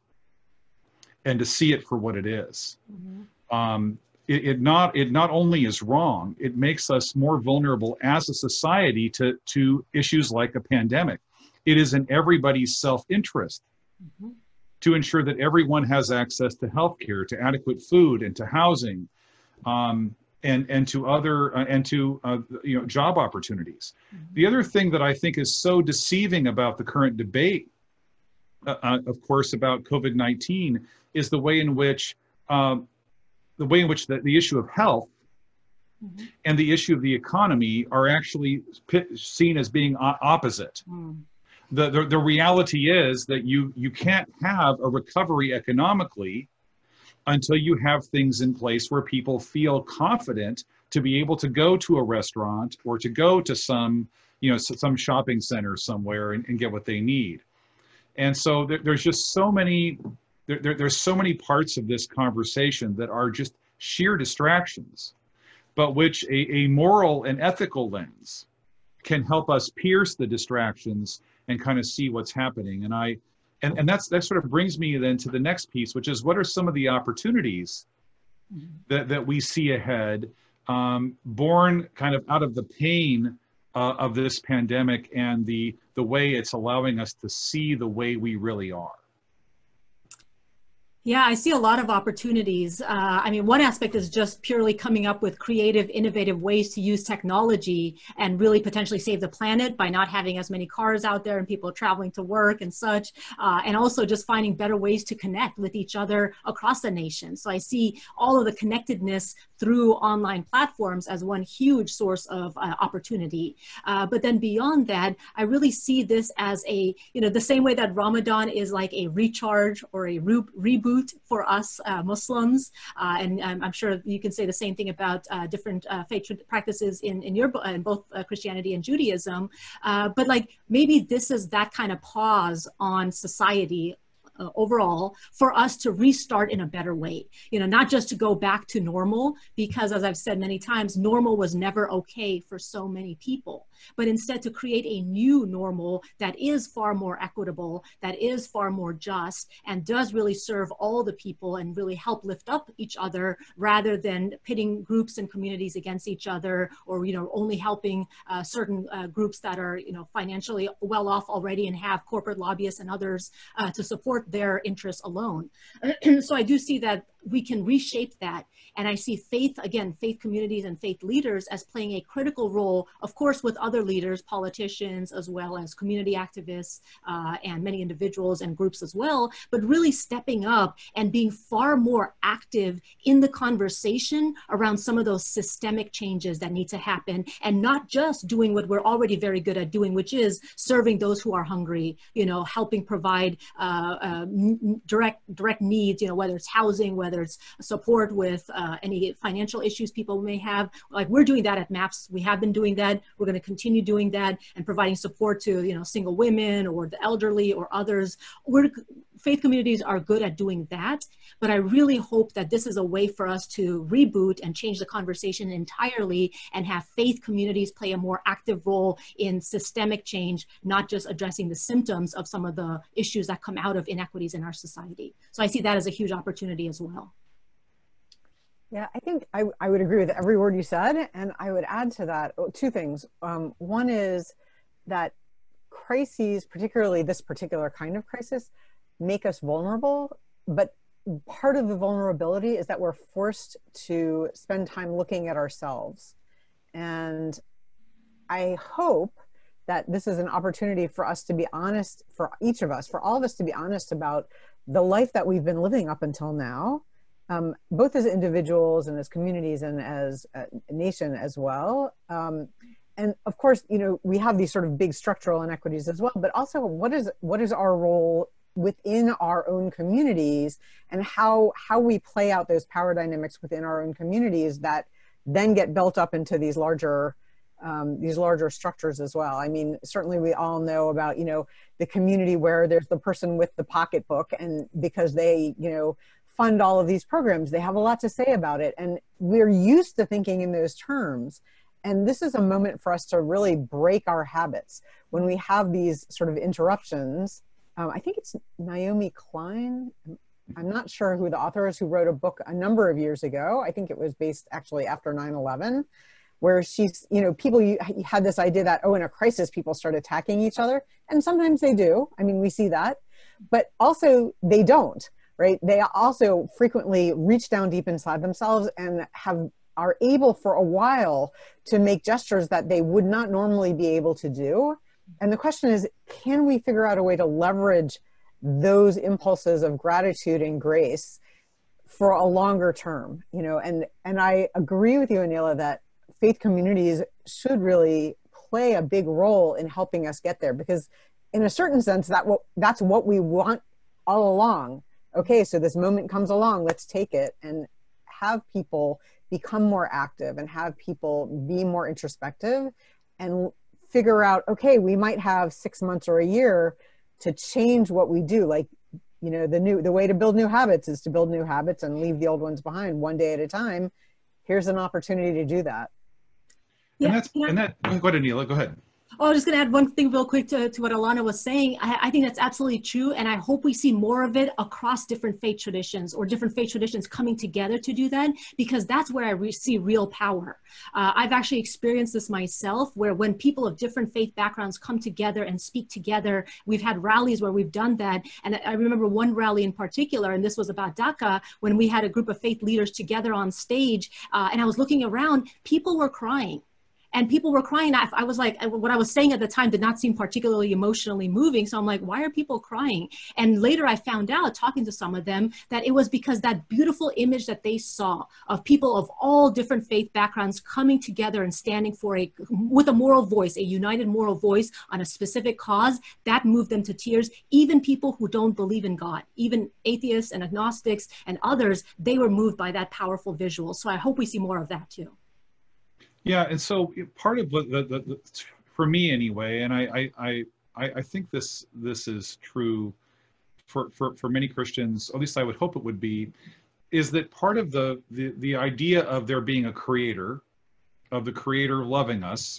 and to see it for what it is. Mm-hmm. um, it, it, not, it not only is wrong, it makes us more vulnerable as a society to, to issues like a pandemic. It is in everybody's self-interest mm-hmm. to ensure that everyone has access to healthcare, to adequate food, and to housing, um, and and to other uh, and to uh, you know job opportunities. Mm-hmm. The other thing that I think is so deceiving about the current debate, uh, uh, of course, about COVID nineteen, is the way in which um, the way in which the, the issue of health mm-hmm. and the issue of the economy are actually p- seen as being o- opposite. Mm. The, the, the reality is that you, you can't have a recovery economically until you have things in place where people feel confident to be able to go to a restaurant or to go to some, you know, some shopping center somewhere and, and get what they need. And so there, there's just so many, there, there, there's so many parts of this conversation that are just sheer distractions, but which a, a moral and ethical lens can help us pierce the distractions and kind of see what's happening. And I, and, and that's, that sort of brings me then to the next piece, which is what are some of the opportunities mm-hmm. that, that we see ahead, um, born kind of out of the pain uh, of this pandemic and the, the way it's allowing us to see the way we really are. Yeah, I see a lot of opportunities. Uh, I mean, one aspect is just purely coming up with creative, innovative ways to use technology and really potentially save the planet by not having as many cars out there and people traveling to work and such. Uh, and also just finding better ways to connect with each other across the nation. So I see all of the connectedness through online platforms as one huge source of uh, opportunity. Uh, but then beyond that, I really see this as a, you know, the same way that Ramadan is like a recharge or a re- reboot for us uh, Muslims, uh, and um, I'm sure you can say the same thing about uh, different uh, faith practices in in your in both uh, Christianity and Judaism. Uh, but like maybe this is that kind of pause on society Uh, overall for us to restart in a better way, you know, not just to go back to normal, because as I've said many times, normal was never okay for so many people, but instead to create a new normal that is far more equitable, that is far more just, and does really serve all the people and really help lift up each other rather than pitting groups and communities against each other, or, you know, only helping uh, certain uh, groups that are, you know, financially well off already and have corporate lobbyists and others uh, to support their interests alone. So I do see that we can reshape that. And I see faith, again, faith communities and faith leaders as playing a critical role, of course, with other leaders, politicians, as well as community activists uh, and many individuals and groups as well, but really stepping up and being far more active in the conversation around some of those systemic changes that need to happen, and not just doing what we're already very good at doing, which is serving those who are hungry, you know, helping provide uh, uh, direct, direct needs, you know, whether it's housing, whether it's support with uh, any financial issues people may have. Like, we're doing that at MAPS. We have been doing that. We're going to continue doing that and providing support to, you know, single women or the elderly or others. We're, faith communities are good at doing that, but I really hope that this is a way for us to reboot and change the conversation entirely and have faith communities play a more active role in systemic change, not just addressing the symptoms of some of the issues that come out of inequities in our society. So I see that as a huge opportunity as well. Yeah, I think I, I would agree with every word you said, and I would add to that two things. Um, one is that crises, particularly this particular kind of crisis, make us vulnerable, but part of the vulnerability is that we're forced to spend time looking at ourselves. And I hope that this is an opportunity for us to be honest, for each of us, for all of us to be honest about the life that we've been living up until now, um, both as individuals and as communities and as a nation as well. Um, and of course, you know, we have these sort of big structural inequities as well, but also what is, what is our role within our own communities, and how how we play out those power dynamics within our own communities that then get built up into these larger um, these larger structures as well. I mean, certainly we all know about, you know, the community where there's the person with the pocketbook, and because they, you know, fund all of these programs, they have a lot to say about it, and we're used to thinking in those terms. And this is a moment for us to really break our habits when we have these sort of interruptions. Um, I think it's Naomi Klein. I'm not sure who the author is, who wrote a book a number of years ago. I think it was based actually after nine eleven, where she's, you know, people you, you had this idea that, oh, in a crisis, people start attacking each other. And sometimes they do. I mean, we see that. But also they don't, right? They also frequently reach down deep inside themselves and have are able for a while to make gestures that they would not normally be able to do. And the question is, can we figure out a way to leverage those impulses of gratitude and grace for a longer term? You know, and, and I agree with you, Anila, that faith communities should really play a big role in helping us get there, because in a certain sense, that what, that's what we want all along. Okay, so this moment comes along, let's take it and have people become more active and have people be more introspective and figure out, okay, we might have six months or a year to change what we do. Like, you know, the new, the way to build new habits is to build new habits and leave the old ones behind one day at a time. Here's an opportunity to do that. And Yeah, that's, yeah. and that, go ahead, Anila, go ahead. Oh, I was just going to add one thing real quick to, to what Alana was saying. I, I think that's absolutely true. And I hope we see more of it across different faith traditions, or different faith traditions coming together to do that, because that's where I re see real power. Uh, I've actually experienced this myself, where when people of different faith backgrounds come together and speak together, we've had rallies where we've done that. And I remember one rally in particular, and this was about DACA, when we had a group of faith leaders together on stage, uh, and I was looking around, people were crying. And people were crying. I, I was like, what I was saying at the time did not seem particularly emotionally moving. So I'm like, why are people crying? And later I found out, talking to some of them, that it was because that beautiful image that they saw of people of all different faith backgrounds coming together and standing for a, with a moral voice, a united moral voice on a specific cause, that moved them to tears. Even people who don't believe in God, even atheists and agnostics and others, they were moved by that powerful visual. So I hope we see more of that too. Yeah, and so part of the, the, the, the for me anyway, and I, I, I, I think this this is true for, for, for many Christians, at least I would hope it would be, is that part of the, the, the idea of there being a creator, of the creator loving us,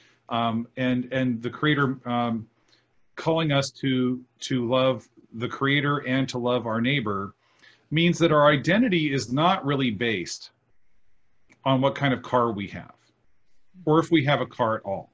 um, and, and the creator um, calling us to, to love the creator and to love our neighbor, means that our identity is not really based on what kind of car we have, or if we have a car at all.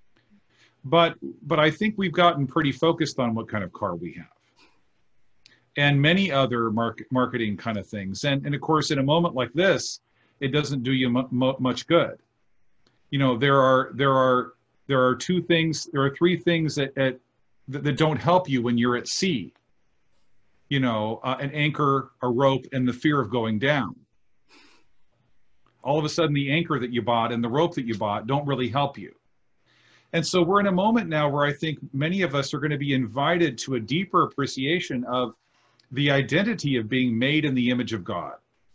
But, but I think we've gotten pretty focused on what kind of car we have. and many other market, marketing kind of things. And, and of course, in a moment like this, it doesn't do you mu much good. You know, there are, there are, there are two things, there are three things that, that, that don't help you when you're at sea. You know, uh, an anchor, a rope, and the fear of going down. All of a sudden, the anchor that you bought and the rope that you bought don't really help you. And so we're in a moment now where I think many of us are going to be invited to a deeper appreciation of the identity of being made in the image of God.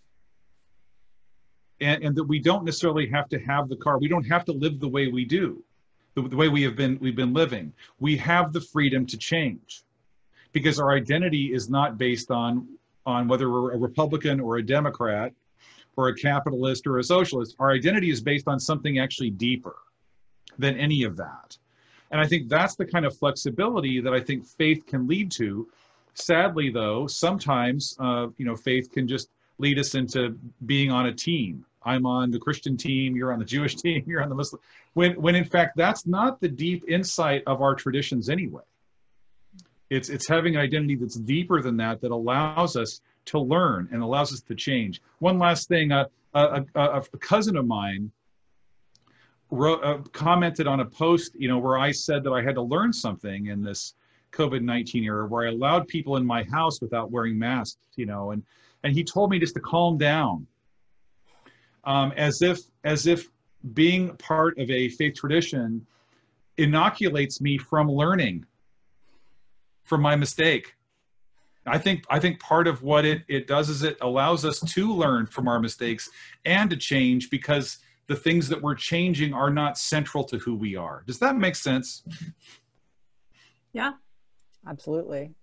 And, and that we don't necessarily have to have the car. We don't have to live the way we do, the, the way we have been, we've been living. We have the freedom to change, because our identity is not based on, on whether we're a Republican or a Democrat or a capitalist or a socialist. Our identity is based on something actually deeper than any of that. And I think that's the kind of flexibility that I think faith can lead to. Sadly, though, sometimes, uh, you know, faith can just lead us into being on a team. I'm on the Christian team, you're on the Jewish team, you're on the Muslim, when, when in fact, that's not the deep insight of our traditions anyway. It's, it's having an identity that's deeper than that, that allows us to learn and allows us to change. One last thing, uh, a, a, a cousin of mine wrote, uh, commented on a post, you know, where I said that I had to learn something in this COVID nineteen era, where I allowed people in my house without wearing masks, you know, and, and he told me just to calm down, um, as if, as if being part of a faith tradition inoculates me from learning from my mistake. I think, I think part of what it, it does is it allows us to learn from our mistakes and to change, because the things that we're changing are not central to who we are. Does that make sense? Yeah, absolutely.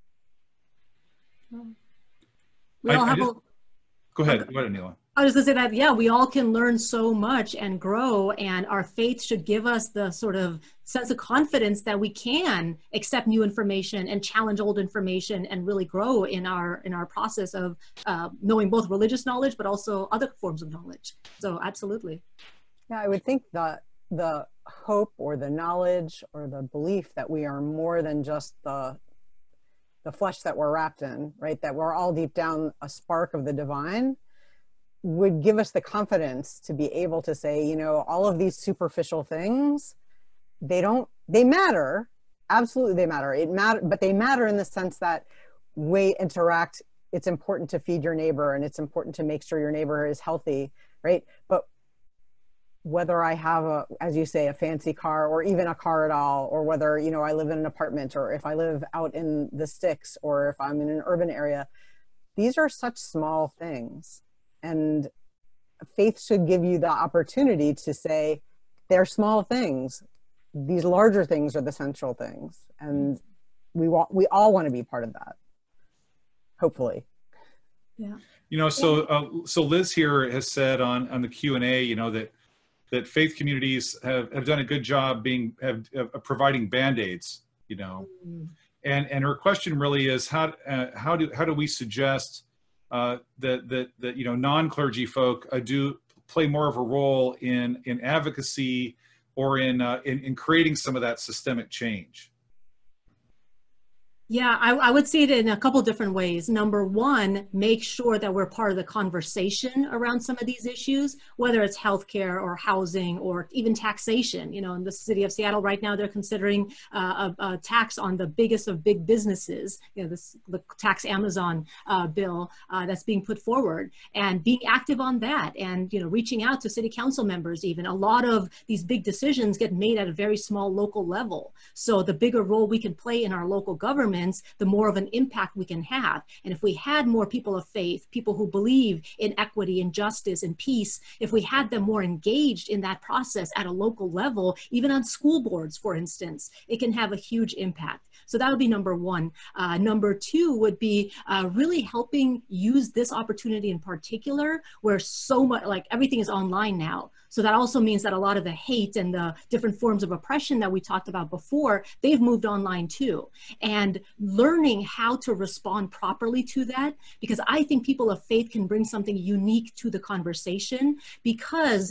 We I, all I have just, a, go ahead, go ahead, Anila. I was going to say that, yeah, we all can learn so much and grow, and our faith should give us the sort of sense of confidence that we can accept new information and challenge old information and really grow in our in our process of uh, knowing both religious knowledge, but also other forms of knowledge. So absolutely. Yeah, I would think that the hope or the knowledge or the belief that we are more than just the the flesh that we're wrapped in, right? That we're all deep down a spark of the divine, would give us the confidence to be able to say, you know, all of these superficial things, they don't, they matter. Absolutely, they matter. It matter, but they matter in the sense that we interact. It's important to feed your neighbor, and it's important to make sure your neighbor is healthy, right? But whether I have a, as you say, a fancy car, or even a car at all, or whether, you know, I live in an apartment, or if I live out in the sticks, or if I'm in an urban area, these are such small things. And faith should give you the opportunity to say, they're small things. These larger things are the central things. And we want, we all want to be part of that, hopefully. Yeah. You know, so uh, so Liz here has said on, on the Q and A, you know, that that faith communities have, have done a good job being have, of providing Band-Aids, you know. Mm. And and her question really is, how uh, how do how do we suggest Uh, that, that, that, you know, non-clergy folk uh, do play more of a role in, in advocacy or in, uh, in, in creating some of that systemic change? Yeah, I, I would see it in a couple different ways. Number one, make sure that we're part of the conversation around some of these issues, whether it's healthcare or housing or even taxation. You know, in the city of Seattle right now, they're considering uh, a, a tax on the biggest of big businesses, you know, this, the tax Amazon uh, bill uh, that's being put forward, and being active on that, and, you know, reaching out to city council members even. A lot of these big decisions get made at a very small local level. So the bigger role we can play in our local government, the more of an impact we can have. And if we had more people of faith, people who believe in equity and justice and peace, if we had them more engaged in that process at a local level, even on school boards, for instance, it can have a huge impact. So that would be number one. Uh, number two would be uh, really helping use this opportunity in particular, where so much, like everything is online now. So that also means that a lot of the hate and the different forms of oppression that we talked about before, they've moved online too. And learning how to respond properly to that, because I think people of faith can bring something unique to the conversation, because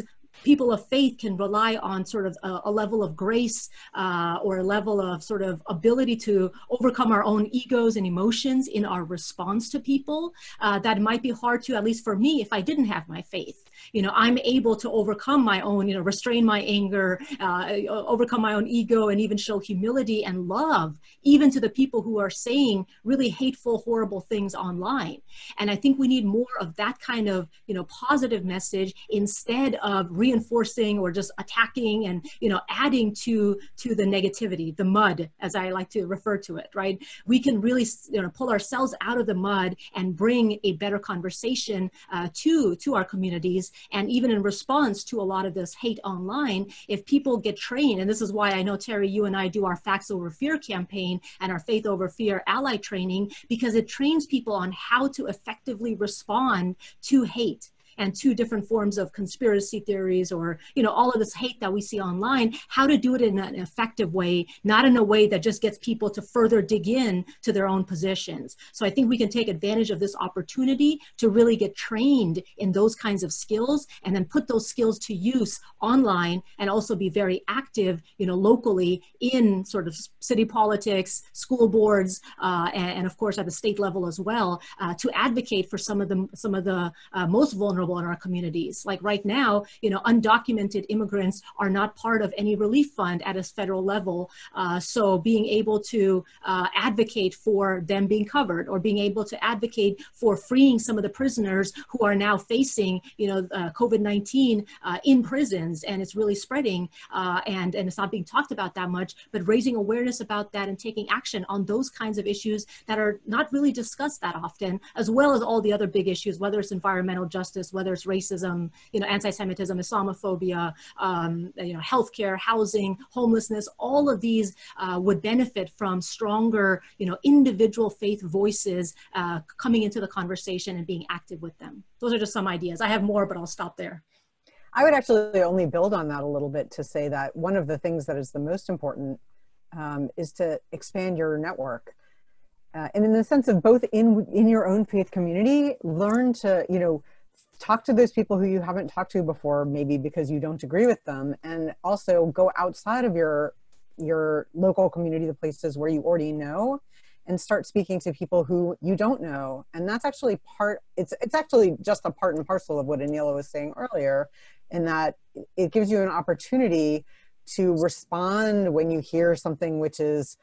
people of faith can rely on sort of a, a level of grace uh, or a level of sort of ability to overcome our own egos and emotions in our response to people. Uh, that might be hard to, at least for me, if I didn't have my faith. You know, I'm able to overcome my own, you know, restrain my anger, uh, overcome my own ego, and even show humility and love, even to the people who are saying really hateful, horrible things online. And I think we need more of that kind of, you know, positive message instead of reinforcing or just attacking and, you know, adding to, to the negativity, the mud, as I like to refer to it, right? We can really, you know, pull ourselves out of the mud and bring a better conversation uh, to, to our communities. And even in response to a lot of this hate online, if people get trained, and this is why I know, Terry, you and I do our Facts Over Fear campaign and our Faith Over Fear ally training, because it trains people on how to effectively respond to hate and two different forms of conspiracy theories, or, you know, all of this hate that we see online, how to do it in an effective way, not in a way that just gets people to further dig in to their own positions. So I think we can take advantage of this opportunity to really get trained in those kinds of skills, and then put those skills to use online, and also be very active, you know, locally in sort of city politics, school boards, uh, and, and of course at the state level as well, uh, to advocate for some of the, some of the uh, most vulnerable in our communities. Like right now, you know, undocumented immigrants are not part of any relief fund at a federal level. Uh, so being able to uh, advocate for them being covered, or being able to advocate for freeing some of the prisoners who are now facing, you know, uh, COVID nineteen uh, in prisons, and it's really spreading, uh, and, and it's not being talked about that much, but raising awareness about that and taking action on those kinds of issues that are not really discussed that often, as well as all the other big issues, whether it's environmental justice, whether it's racism, you know, anti-Semitism, Islamophobia, um, you know, healthcare, housing, homelessness. All of these uh, would benefit from stronger, you know, individual faith voices uh, coming into the conversation and being active with them. Those are just some ideas. I have more, but I'll stop there. I would actually only build on that a little bit to say that one of the things that is the most important um, is to expand your network. Uh, and in the sense of both in, in your own faith community, learn to, you know, talk to those people who you haven't talked to before, maybe because you don't agree with them, and also go outside of your your local community, the places where you already know, and start speaking to people who you don't know. And that's actually part, it's it's actually just a part and parcel of what Anila was saying earlier, in that it gives you an opportunity to respond when you hear something which is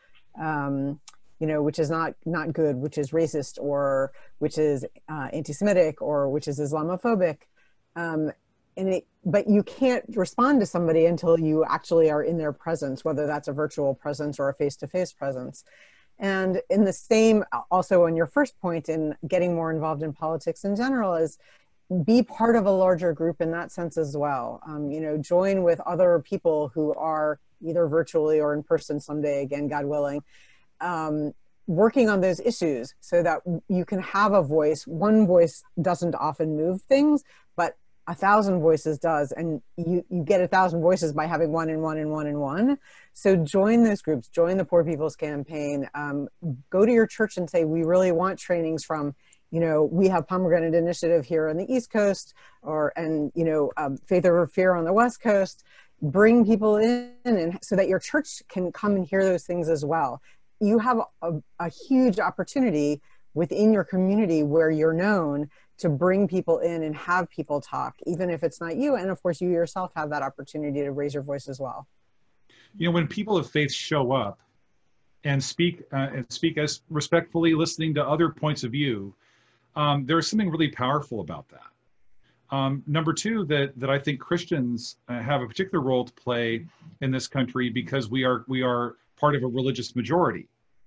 um, you know, which is not, not good, which is racist, or which is uh, anti-Semitic, or which is Islamophobic. Um, and it, but you can't respond to somebody until you actually are in their presence, whether that's a virtual presence or a face-to-face presence. And in the same, also on your first point in getting more involved in politics in general, is be part of a larger group in that sense as well. Um, you know, join with other people who are either virtually or in person someday, again, God willing, Um, working on those issues, so that you can have a voice. One voice doesn't often move things, but a thousand voices does. And you, you get a thousand voices by having one and one and one and one. So join those groups, join the Poor People's Campaign, um, go to your church and say, we really want trainings from, you know, we have Pomegranate Initiative here on the East Coast, or, and, you know, um, Faith Over Fear on the West Coast. Bring people in, and so that your church can come and hear those things as well. You have a, a huge opportunity within your community where you're known to bring people in and have people talk, even if it's not you. And of course, you yourself have that opportunity to raise your voice as well. You know, when people of faith show up and speak uh, and speak as respectfully, listening to other points of view, um, there's something really powerful about that. Um, number two, that that I think Christians uh, have a particular role to play in this country, because we are we are part of a religious majority.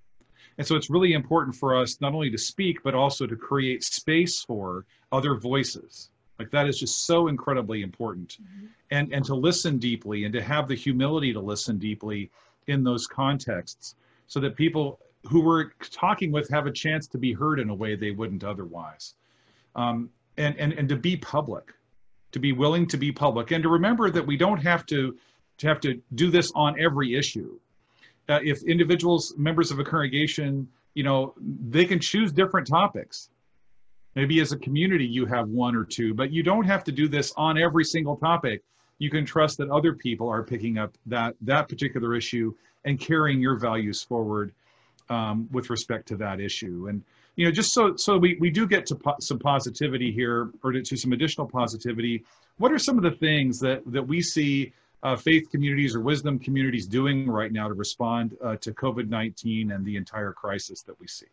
And so it's really important for us not only to speak, but also to create space for other voices. Like, that is just so incredibly important. Mm-hmm. And, and to listen deeply, and to have the humility to listen deeply in those contexts, so that people who we're talking with have a chance to be heard in a way they wouldn't otherwise. Um, and, and, and to be public, to be willing to be public, and to remember that we don't have to, to have to do this on every issue. Uh, if individuals, members of a congregation, you know, they can choose different topics. Maybe as a community you have one or two, but you don't have to do this on every single topic. you can trust that other people are picking up that, that particular issue and carrying your values forward um, with respect to that issue. And, you know, just so, so we, we do get to po some positivity here, or to, to some additional positivity, what are some of the things that, that we see uh, faith communities or wisdom communities doing right now to respond uh, to COVID nineteen and the entire crisis that we see?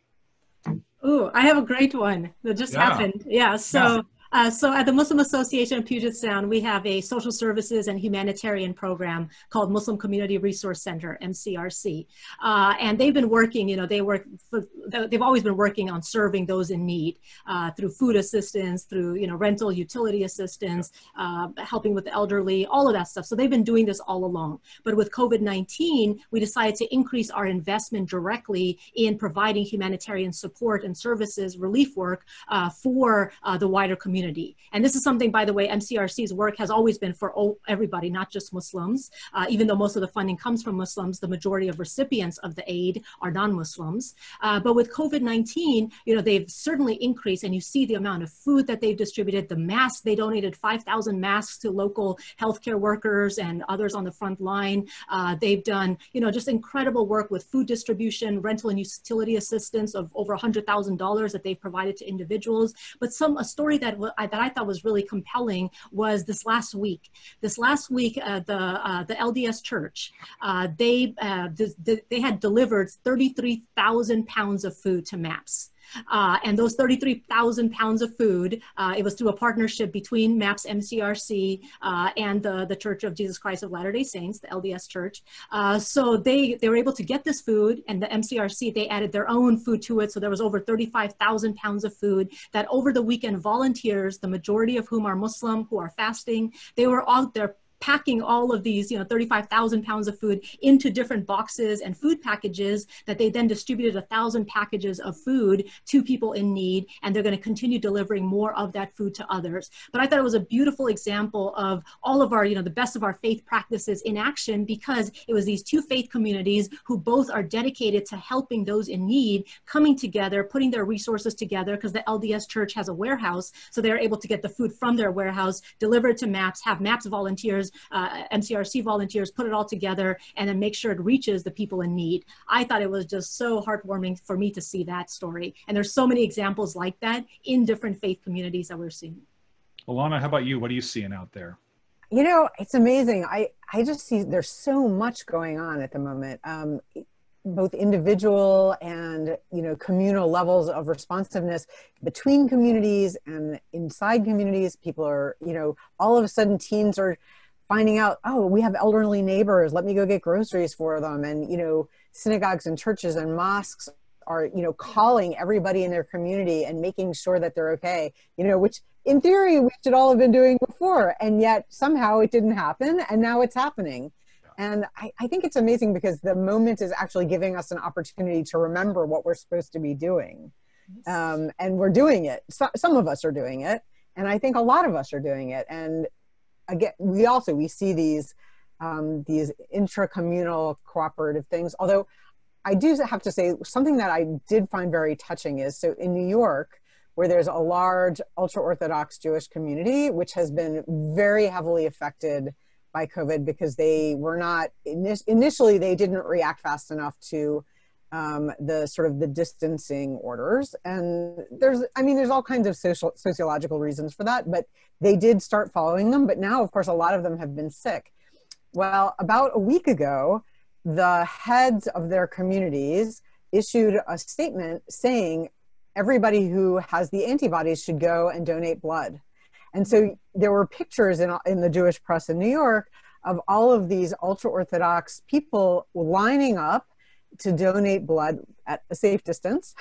Oh, I have a great one that just Yeah. happened. Yeah, so. Yeah. Uh, so at the Muslim Association of Puget Sound, we have a social services and humanitarian program called Muslim Community Resource Center, M C R C. Uh, and they've been working, you know, they work, for, they've always been working on serving those in need uh, through food assistance, through, you know, rental utility assistance, uh, helping with the elderly, all of that stuff. So they've been doing this all along. But with COVID nineteen, we decided to increase our investment directly in providing humanitarian support and services, relief work uh, for uh, the wider community. Community. And this is something, by the way, M C R C's work has always been for everybody, not just Muslims. Uh, even though most of the funding comes from Muslims, the majority of recipients of the aid are non-Muslims. Uh, but with COVID nineteen, you know, they've certainly increased, and you see the amount of food that they've distributed, the masks. They donated five thousand masks to local healthcare workers and others on the front line. Uh, they've done, you know, just incredible work with food distribution, rental and utility assistance of over one hundred thousand dollars that they've provided to individuals. But some, a story that I, that I thought was really compelling was this last week. This last week, uh, the uh, the L D S Church, uh, they uh, th th they had delivered thirty-three thousand pounds of food to MAPS. Uh, and those thirty-three thousand pounds of food, uh, it was through a partnership between MAPS M C R C uh, and the, the Church of Jesus Christ of Latter-day Saints, the L D S Church. Uh, so they, they were able to get this food, and the M C R C, they added their own food to it. So there was over thirty-five thousand pounds of food that over the weekend volunteers, the majority of whom are Muslim, who are fasting, they were out there packing all of these, you know, thirty-five thousand pounds of food into different boxes and food packages that they then distributed a thousand packages of food to people in need. And they're going to continue delivering more of that food to others. But I thought it was a beautiful example of all of our, you know, the best of our faith practices in action, because it was these two faith communities who both are dedicated to helping those in need, coming together, putting their resources together, because the L D S Church has a warehouse. So they're able to get the food from their warehouse, deliver it to MAPS, have MAPS volunteers, Uh, M C R C volunteers put it all together, and then make sure it reaches the people in need. I thought it was just so heartwarming for me to see that story. And there's so many examples like that in different faith communities that we're seeing. Alana, how about you? What are you seeing out there? You know, it's amazing. I, I just see there's so much going on at the moment. Um, both individual and, you know, communal levels of responsiveness between communities and inside communities. People are, you know, all of a sudden teens are finding out, oh, we have elderly neighbors, let me go get groceries for them. And, you know, synagogues and churches and mosques are, you know, calling everybody in their community and making sure that they're okay, you know, which in theory we should all have been doing before. And yet somehow it didn't happen, and now it's happening. And I, I think it's amazing because the moment is actually giving us an opportunity to remember what we're supposed to be doing. Um, and we're doing it. So, some of us are doing it. And I think a lot of us are doing it. And again, we also, we see these, um, these intra-communal cooperative things. Although I do have to say, something that I did find very touching is, so in New York, where there's a large ultra-Orthodox Jewish community, which has been very heavily affected by COVID because they were not, initially they didn't react fast enough to um, the sort of the distancing orders. And there's, I mean, there's all kinds of social, sociological reasons for that, but they did start following them. But now, of course, a lot of them have been sick. Well, about a week ago, the heads of their communities issued a statement saying everybody who has the antibodies should go and donate blood. And so there were pictures in, in the Jewish press in New York of all of these ultra-Orthodox people lining up to donate blood at a safe distance.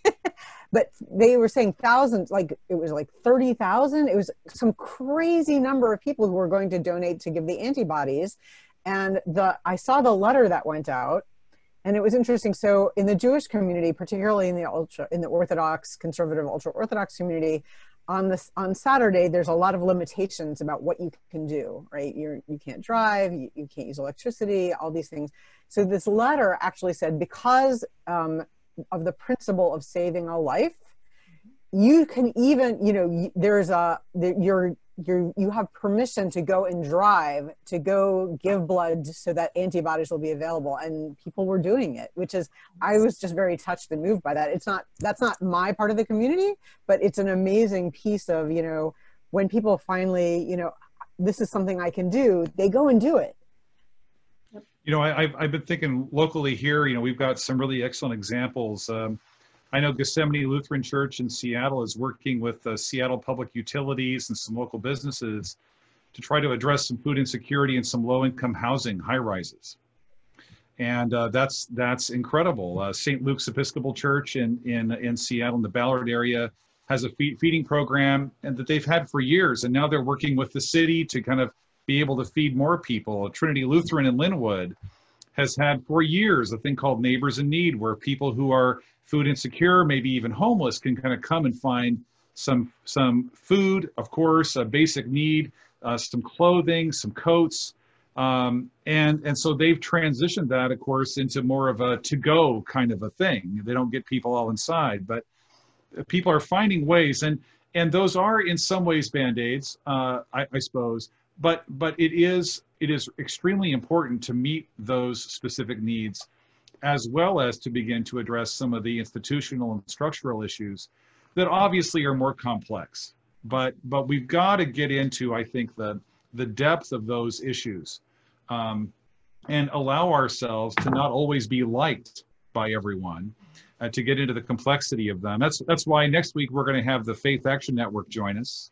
But they were saying thousands, like it was like thirty thousand. It was some crazy number of people who were going to donate to give the antibodies. And the I saw the letter that went out, and it was interesting. So in the Jewish community, particularly in the ultra, in the Orthodox, conservative, ultra-Orthodox community, on this on Saturday, there's a lot of limitations about what you can do, right? You're, you can't drive, you, you can't use electricity, all these things. So this letter actually said, because um, of the principle of saving a life, you can even, you know, there's a, the, you're you you have permission to go and drive, to go give blood so that antibodies will be available. And people were doing it, which is, I was just very touched and moved by that. It's not, that's not my part of the community, but it's an amazing piece of, you know, when people finally, you know, this is something I can do, they go and do it. You know, I, I've, I've been thinking locally here, you know, we've got some really excellent examples. Um, I know Gethsemane Lutheran Church in Seattle is working with uh, Seattle Public Utilities and some local businesses to try to address some food insecurity and some low-income housing, high-rises. And uh, that's that's incredible. Uh, Saint Luke's Episcopal Church in, in, in Seattle, in the Ballard area, has a feed, feeding program and that they've had for years. And now they're working with the city to kind of be able to feed more people. Trinity Lutheran in Linwood has had for years a thing called Neighbors in Need, where people who are food insecure, maybe even homeless, can kind of come and find some some food, of course, a basic need, uh, some clothing, some coats, um, and and so they've transitioned that, of course, into more of a to-go kind of a thing. They don't get people all inside, but people are finding ways, and and those are in some ways band-aids, uh, I, I suppose. But but it is it is extremely important to meet those specific needs, as well as to begin to address some of the institutional and structural issues that obviously are more complex. But but we've got to get into, I think, the the depth of those issues, um, and allow ourselves to not always be liked by everyone, uh, to get into the complexity of them. That's that's why next week we're going to have the Faith Action Network join us.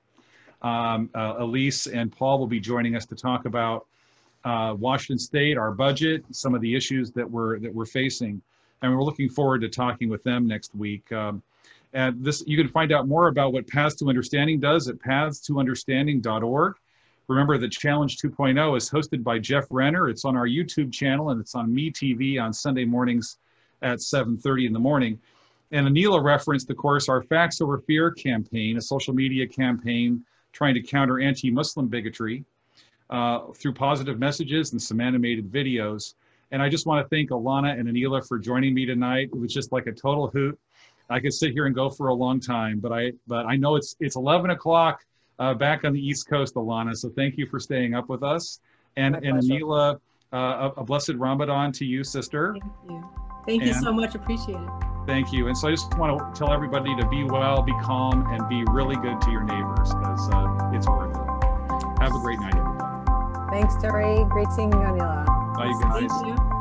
Um, uh, Elise and Paul will be joining us to talk about uh, Washington State, our budget, some of the issues that we're that we're facing, and we're looking forward to talking with them next week. Um, and this, you can find out more about what Paths to Understanding does at paths to understanding dot org. Remember that Challenge two point oh is hosted by Jeff Renner. It's on our YouTube channel and it's on MeTV on Sunday mornings at seven thirty in the morning. And Anila referenced, of course, our Facts Over Fear campaign, a social media campaign trying to counter anti-Muslim bigotry uh, through positive messages and some animated videos. And I just want to thank Alana and Anila for joining me tonight. It was just like a total hoot. I could sit here and go for a long time, but I but I know it's it's eleven o'clock uh, back on the East Coast, Alana. So thank you for staying up with us. And My and pleasure. Anila, uh, a, a blessed Ramadan to you, sister. Thank you. Thank you And- so much. Appreciate it. Thank you. And so I just want to tell everybody to be well, be calm, and be really good to your neighbors, because uh, it's worth it. Have a great night, everybody. Thanks, Terry. Great seeing you, Anila. Bye, you guys. Thank you.